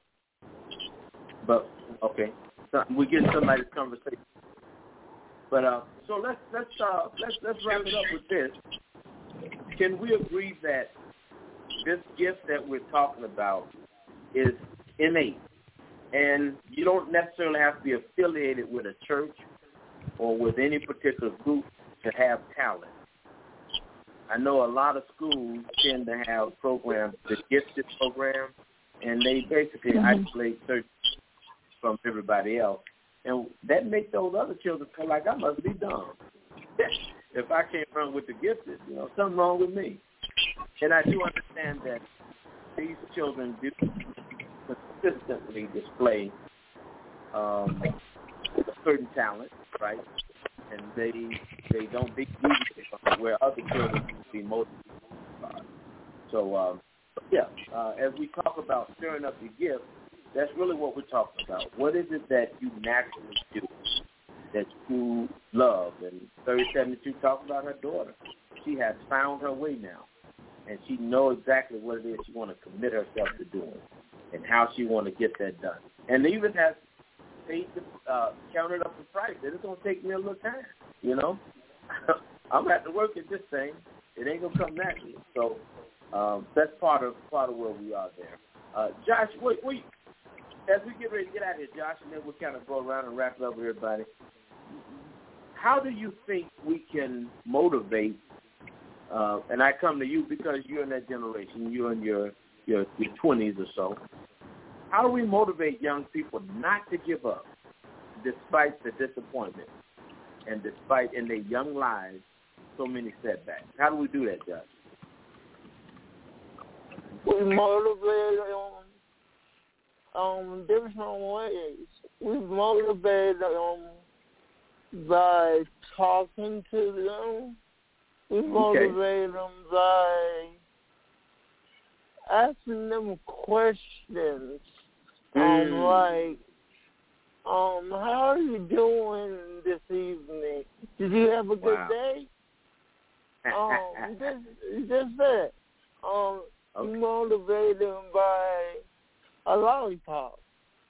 Speaker 3: but okay, so we get somebody's conversation. But uh, so let's let's uh, let's let's wrap it up with this. Can we agree that this gift that we're talking about is innate, and you don't necessarily have to be affiliated with a church or with any particular group to have talent? I know a lot of schools tend to have programs, the gifted program, and they basically mm-hmm. isolate certain from everybody else. And that makes those other children feel like I must be dumb. If I can't run with the gifted, you know, something wrong with me. And I do understand that these children do consistently display um, a certain talent, right? And they they don't be where other children can be motivated. So, um, yeah, uh, as we talk about stirring up your gift, that's really what we're talking about. What is it that you naturally do, that you love? And thirty seventy-two talks about her daughter. She has found her way now, and she knows exactly what it is she want to commit herself to doing and how she want to get that done. And they even has paid the, uh, counted up the price. It's going to take me a little time, you know. I'm going to have to work at this thing. It ain't going to come naturally. So um, that's part of part of where we are there. Uh, Josh, wait, wait. As we get ready to get out of here, Josh, and then we'll kind of go around and wrap it up with everybody, how do you think we can motivate, uh, and I come to you because you're in that generation, you're in your, your, your twenties or so, how do we motivate young people not to give up despite the disappointment and despite in their young lives so many setbacks? How do we do that, Josh?
Speaker 6: We motivate them um, different ways. We motivate them by talking to them. We motivate okay. them by asking them questions. Mm. Um, like, um, how are you doing this evening? Did you have a good wow. day? Um, just, just that. Um, okay. You motivate them by a lollipop.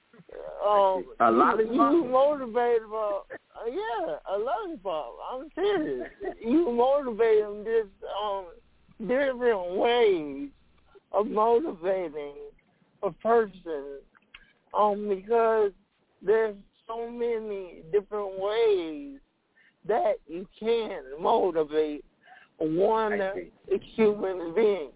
Speaker 6: Um,
Speaker 3: a lollipop?
Speaker 6: You motivate them, uh, yeah, a lollipop. I'm serious. You motivate them just um, different ways of motivating a person, um, because there's so many different ways that you can motivate one human being.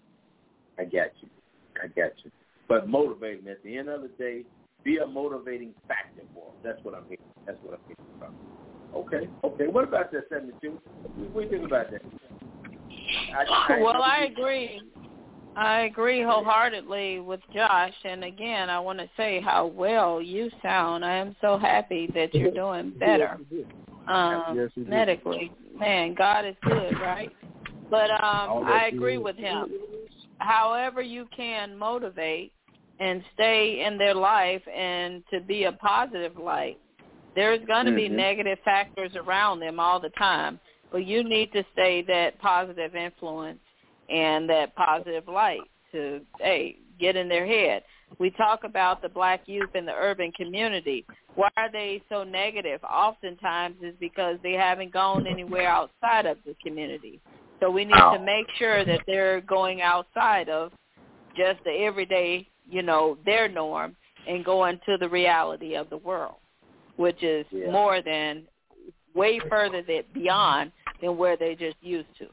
Speaker 3: I got you. I got you. But motivating, at the end of the day, be a motivating factor for them. That's what I'm hearing. That's what I'm hearing about. Okay. Okay. What about that seventy-two? What do you think about that?
Speaker 4: I, I well, I agree. I agree wholeheartedly with Josh. And again, I want to say how well you sound. I am so happy that you're doing better um, yes, medically. Man, God is good, right? But um, I agree with him. However you can motivate and stay in their life and to be a positive light, there's going to mm-hmm. be negative factors around them all the time. But you need to stay that positive influence and that positive light to, hey, get in their head. We talk about the black youth in the urban community. Why are they so negative? Oftentimes is because they haven't gone anywhere outside of the community. So we need to make sure that they're going outside of just the everyday, you know, their norm and going to the reality of the world, which is yeah. more than, way further than beyond than where they just used to.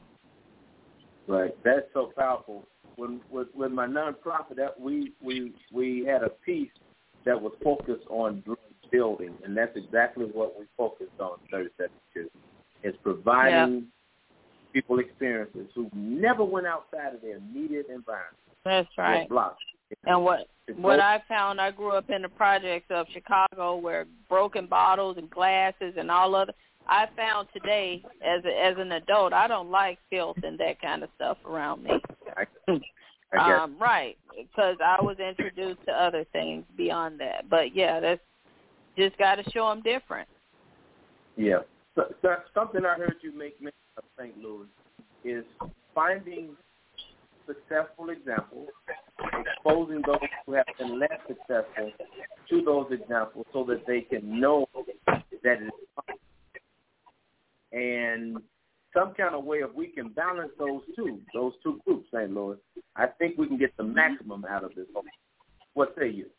Speaker 3: Right. That's so powerful. When with, with my nonprofit, that we, we we had a piece that was focused on building, and that's exactly what we focused on thirty seventy-two. It's providing yep. people experiences who never went outside of their immediate environment.
Speaker 4: That's right.
Speaker 3: Blocks.
Speaker 4: And what what I found, I grew up in the projects of Chicago where broken bottles and glasses and all other. I found today, as a, as an adult, I don't like filth and that kind of stuff around me.
Speaker 3: I, I guess.
Speaker 4: Um, right, because I was introduced to other things beyond that. But, yeah, that's just got to show them different.
Speaker 3: Yeah. So, so something I heard you make mention of, Saint Louis, is finding successful examples, exposing those who have been less successful to those examples so that they can know that it is possible. And some kind of way if we can balance those two, those two groups, Saint Louis, I think we can get the maximum out of this. What say you?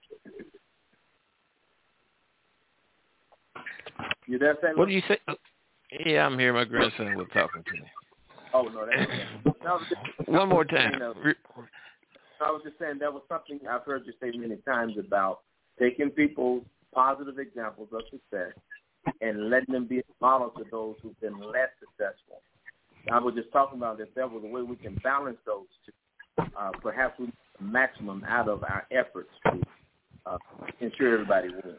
Speaker 3: You there, Saint Louis?
Speaker 7: What do you say? Yeah, I'm here. My grandson was talking to me.
Speaker 3: Oh, no, that's okay. No, just,
Speaker 7: One more time.
Speaker 3: You know, I was just saying that was something I've heard you say many times about taking people's positive examples of success and letting them be a model to those who've been less successful. I was just talking about if there was a way we can balance those two, uh, perhaps we get the maximum out of our efforts to uh, ensure everybody wins.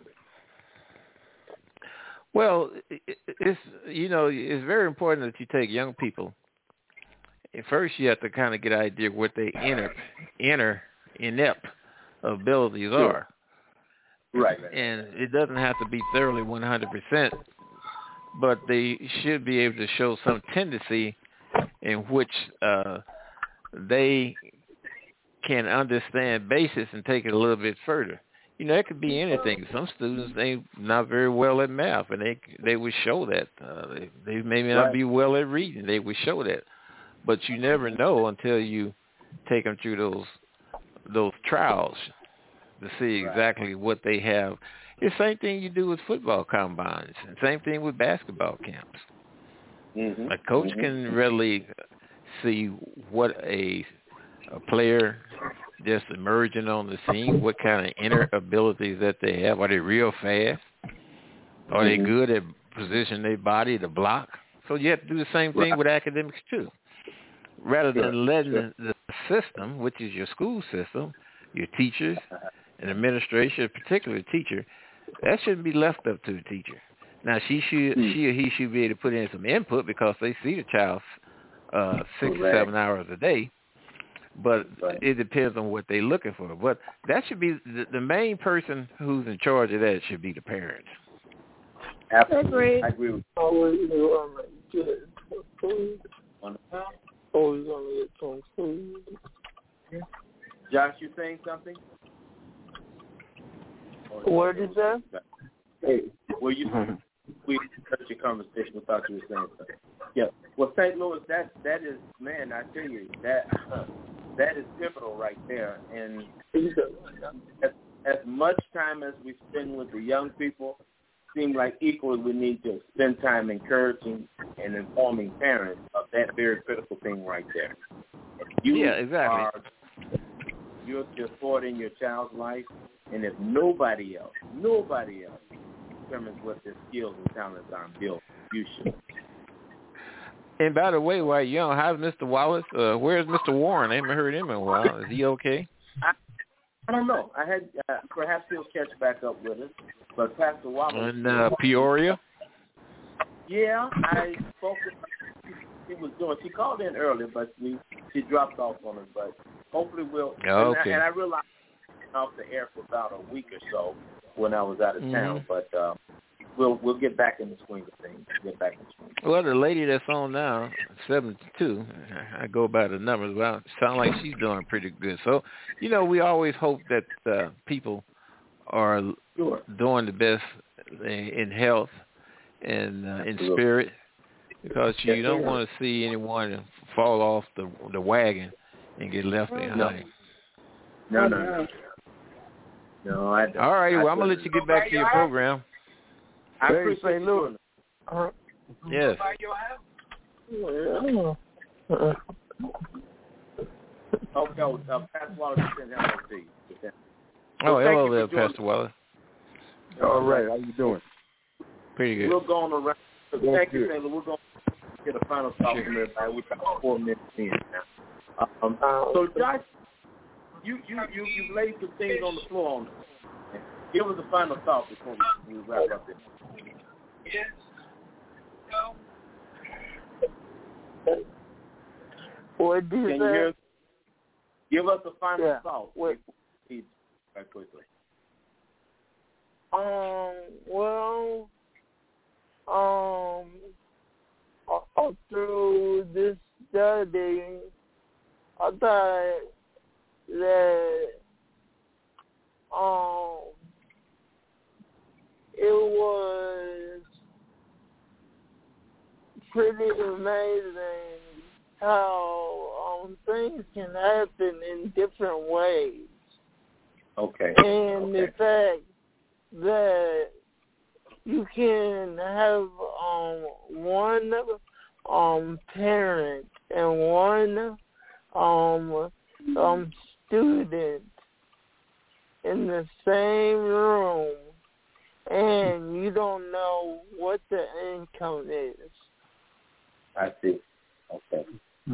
Speaker 7: Well, it's, you know, it's very important that you take young people. First, you have to kind of get an idea of what their inner, inner inept abilities
Speaker 3: Sure.
Speaker 7: are.
Speaker 3: Right.
Speaker 7: And it doesn't have to be thoroughly one hundred percent, but they should be able to show some tendency in which uh, they can understand basis and take it a little bit further. You know, it could be anything. Some students, they not very well at math, and they they would show that. Uh, they, they may not
Speaker 3: Right.
Speaker 7: be well at reading. They would show that. But you never know until you take them through those those trials to see exactly right. what they have. It's the same thing you do with football combines, and same thing with basketball camps.
Speaker 3: Mm-hmm.
Speaker 7: A coach
Speaker 3: mm-hmm.
Speaker 7: can readily see what a, a player just emerging on the scene, what kind of inner abilities that they have. Are they real fast? Are mm-hmm. they good at positioning their body to block? So you have to do the same thing right. with academics too. Rather
Speaker 3: sure.
Speaker 7: than letting
Speaker 3: sure.
Speaker 7: the, the system, which is your school system, your teachers and administration, particularly the teacher, that shouldn't be left up to the teacher. Now, she should, mm. she or he should be able to put in some input because they see the child uh, six or seven hours a day, but right. it depends on what they're looking for. But that should be the, the main person who's in charge of that should be the parents.
Speaker 3: Absolutely. I agree with you.
Speaker 6: Always gonna get some food.
Speaker 3: Josh, you saying something?
Speaker 6: What did that?
Speaker 3: Hey, well, you we heard your conversation. We thought you were saying something. Yeah. Well, Saint Louis, that that is, man, I tell you, that uh, that is pivotal right there. And as, as much time as we spend with the young people, seem like equally we need to spend time encouraging and informing parents of that very critical thing right there. If you
Speaker 7: yeah, exactly.
Speaker 3: are you're the forward in your child's life, and if nobody else, nobody else determines what their skills and talents are and build, you should.
Speaker 7: And by the way, while you're young, how's Mister Wallace? Uh, where's Mister Warren? I haven't heard him in a while. Is he okay?
Speaker 3: I, I don't know. I had uh, perhaps he'll catch back up with us. But Pastor Wallace
Speaker 7: in uh, Peoria.
Speaker 3: Yeah, I spoke with her. She was doing. She called in early, but we she dropped off on us. But hopefully we'll.
Speaker 7: Oh, okay.
Speaker 3: And I, and I realized I was off the air for about a week or so when I was out of town.
Speaker 7: Mm-hmm.
Speaker 3: But uh, we'll we'll get back in the swing of things. Get back in the swing.
Speaker 7: Well, the lady that's on now, seventy-two, I go by the numbers, but it sounds like she's doing pretty good. So, you know, we always hope that uh, people are
Speaker 3: sure.
Speaker 7: doing the best in health and uh, in spirit, because you
Speaker 3: yes,
Speaker 7: don't
Speaker 3: sir.
Speaker 7: want to see anyone fall off the the wagon and get left behind.
Speaker 3: No, no, no. No, I don't.
Speaker 7: All right, well,
Speaker 3: I
Speaker 7: I'm going to let you get back to your program.
Speaker 3: I appreciate you.
Speaker 6: Uh,
Speaker 7: yes.
Speaker 3: Oh, no, uh, Pastor Wallace sent hello to you.
Speaker 7: Oh,
Speaker 3: well,
Speaker 7: hello there, Pastor Wallace.
Speaker 5: All right, how you doing?
Speaker 7: Pretty good.
Speaker 3: We're going around. Thank you, Taylor. We're going to get a final thought from everybody. We're about four minutes in now. Um, so, Josh, you you you you laid some things on the floor on us. Give us a final thought before we, we wrap up this.
Speaker 6: Yes. What do you
Speaker 3: Can
Speaker 6: say?
Speaker 3: you hear us? Give us a final
Speaker 6: yeah.
Speaker 3: thought.
Speaker 6: What?
Speaker 3: Very quickly.
Speaker 6: Um. Well. Um. All through this study, I thought that um it was pretty amazing how um things can happen in different ways.
Speaker 3: Okay.
Speaker 6: And
Speaker 3: okay.
Speaker 6: the fact that you can have um one um parent and one um um student in the same room, and you don't know what the income is.
Speaker 3: I see. Okay.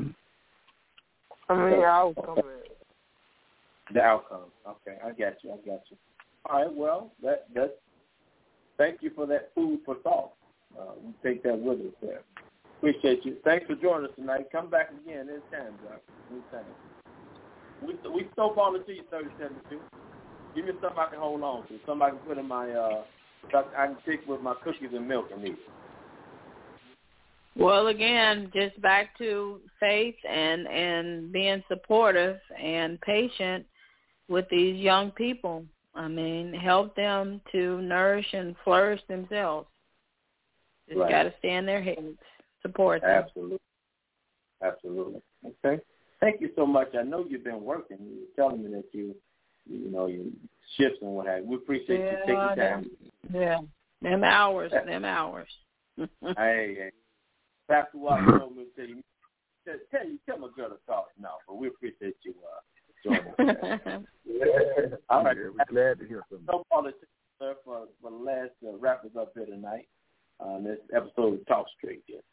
Speaker 6: I mean,
Speaker 3: okay.
Speaker 6: outcome is.
Speaker 3: The outcome. Okay, I got you. I got you. All right. Well, that that's. Thank you for that food for thought. Uh, we take that with us there. Appreciate you. Thanks for joining us tonight. Come back again anytime, Doc. Anytime. We we so ballin' to you, thirty-seven two. Give me something I can hold on to. Something I can put in my uh, I can take with my cookies and milk and eat.
Speaker 4: Well, again, just back to faith and and being supportive and patient with these young people. I mean, help them to nourish and flourish themselves. Just
Speaker 3: Right.
Speaker 4: got to stay in their heads. Support them.
Speaker 3: Absolutely. Absolutely. Okay. Thank you so much. I know you've been working. You were telling me that you, you know, your shifts and what have you. We appreciate
Speaker 4: yeah,
Speaker 3: you taking time.
Speaker 4: Yeah. Them hours. them hours.
Speaker 3: hey, hey. Pastor Watson told me to tell you, tell you, tell my girl to talk now, but we appreciate you uh, joining us.
Speaker 5: yeah.
Speaker 3: All right.
Speaker 5: Yeah, we're glad to hear from you.
Speaker 3: No politics, sir, for, for the last uh, wrap us up here tonight on this episode of Talk Straight. Here.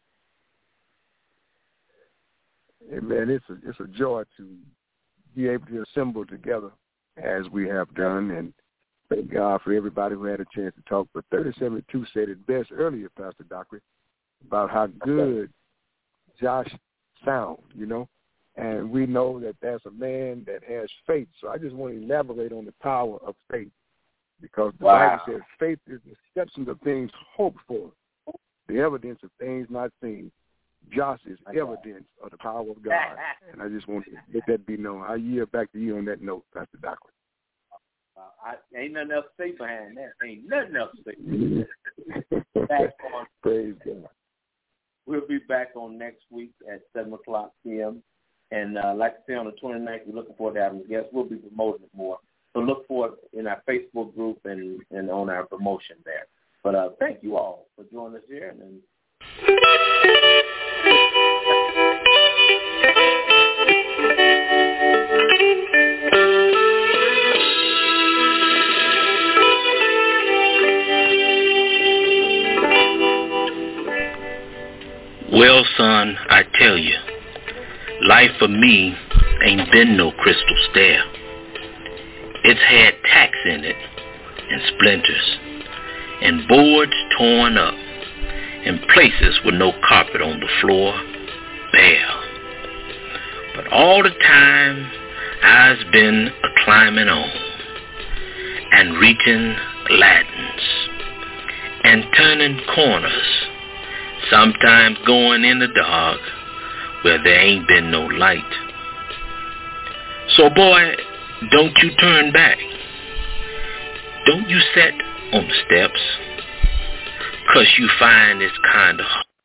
Speaker 5: Hey, man, it's a, it's a joy to be able to assemble together as we have done, and thank God for everybody who had a chance to talk. But thirty-seven two said it best earlier, Pastor Dockery, about how good Josh sound, you know, and we know that that's a man that has faith. So I just want to elaborate on the power of faith, because the
Speaker 3: wow.
Speaker 5: Bible says faith is the substance of things hoped for, the evidence of things not seen. Josh is okay. evidence of the power of God, and I just want to let that be known. I yield back to you on that note, Pastor Dockery.
Speaker 3: Uh, I, ain't nothing else to say behind that. Ain't nothing else to say. Back on,
Speaker 5: Praise God.
Speaker 3: We'll be back on next week at seven o'clock p.m. And uh, like I say, on the twenty-ninth, we're looking forward to having guests. We'll be promoting it more. So look for it in our Facebook group and, and on our promotion there. But uh, thank you all for joining us here. And, and
Speaker 2: well, son, I tell you, life for me ain't been no crystal stair. It's had tacks in it and splinters and boards torn up and places with no carpet on the floor, bare. But all the time I've been a climbing on and reaching ladders and turning corners, sometimes going in the dark where there ain't been no light. So boy, don't you turn back. Don't you sit on the steps, 'cause you find it's kind of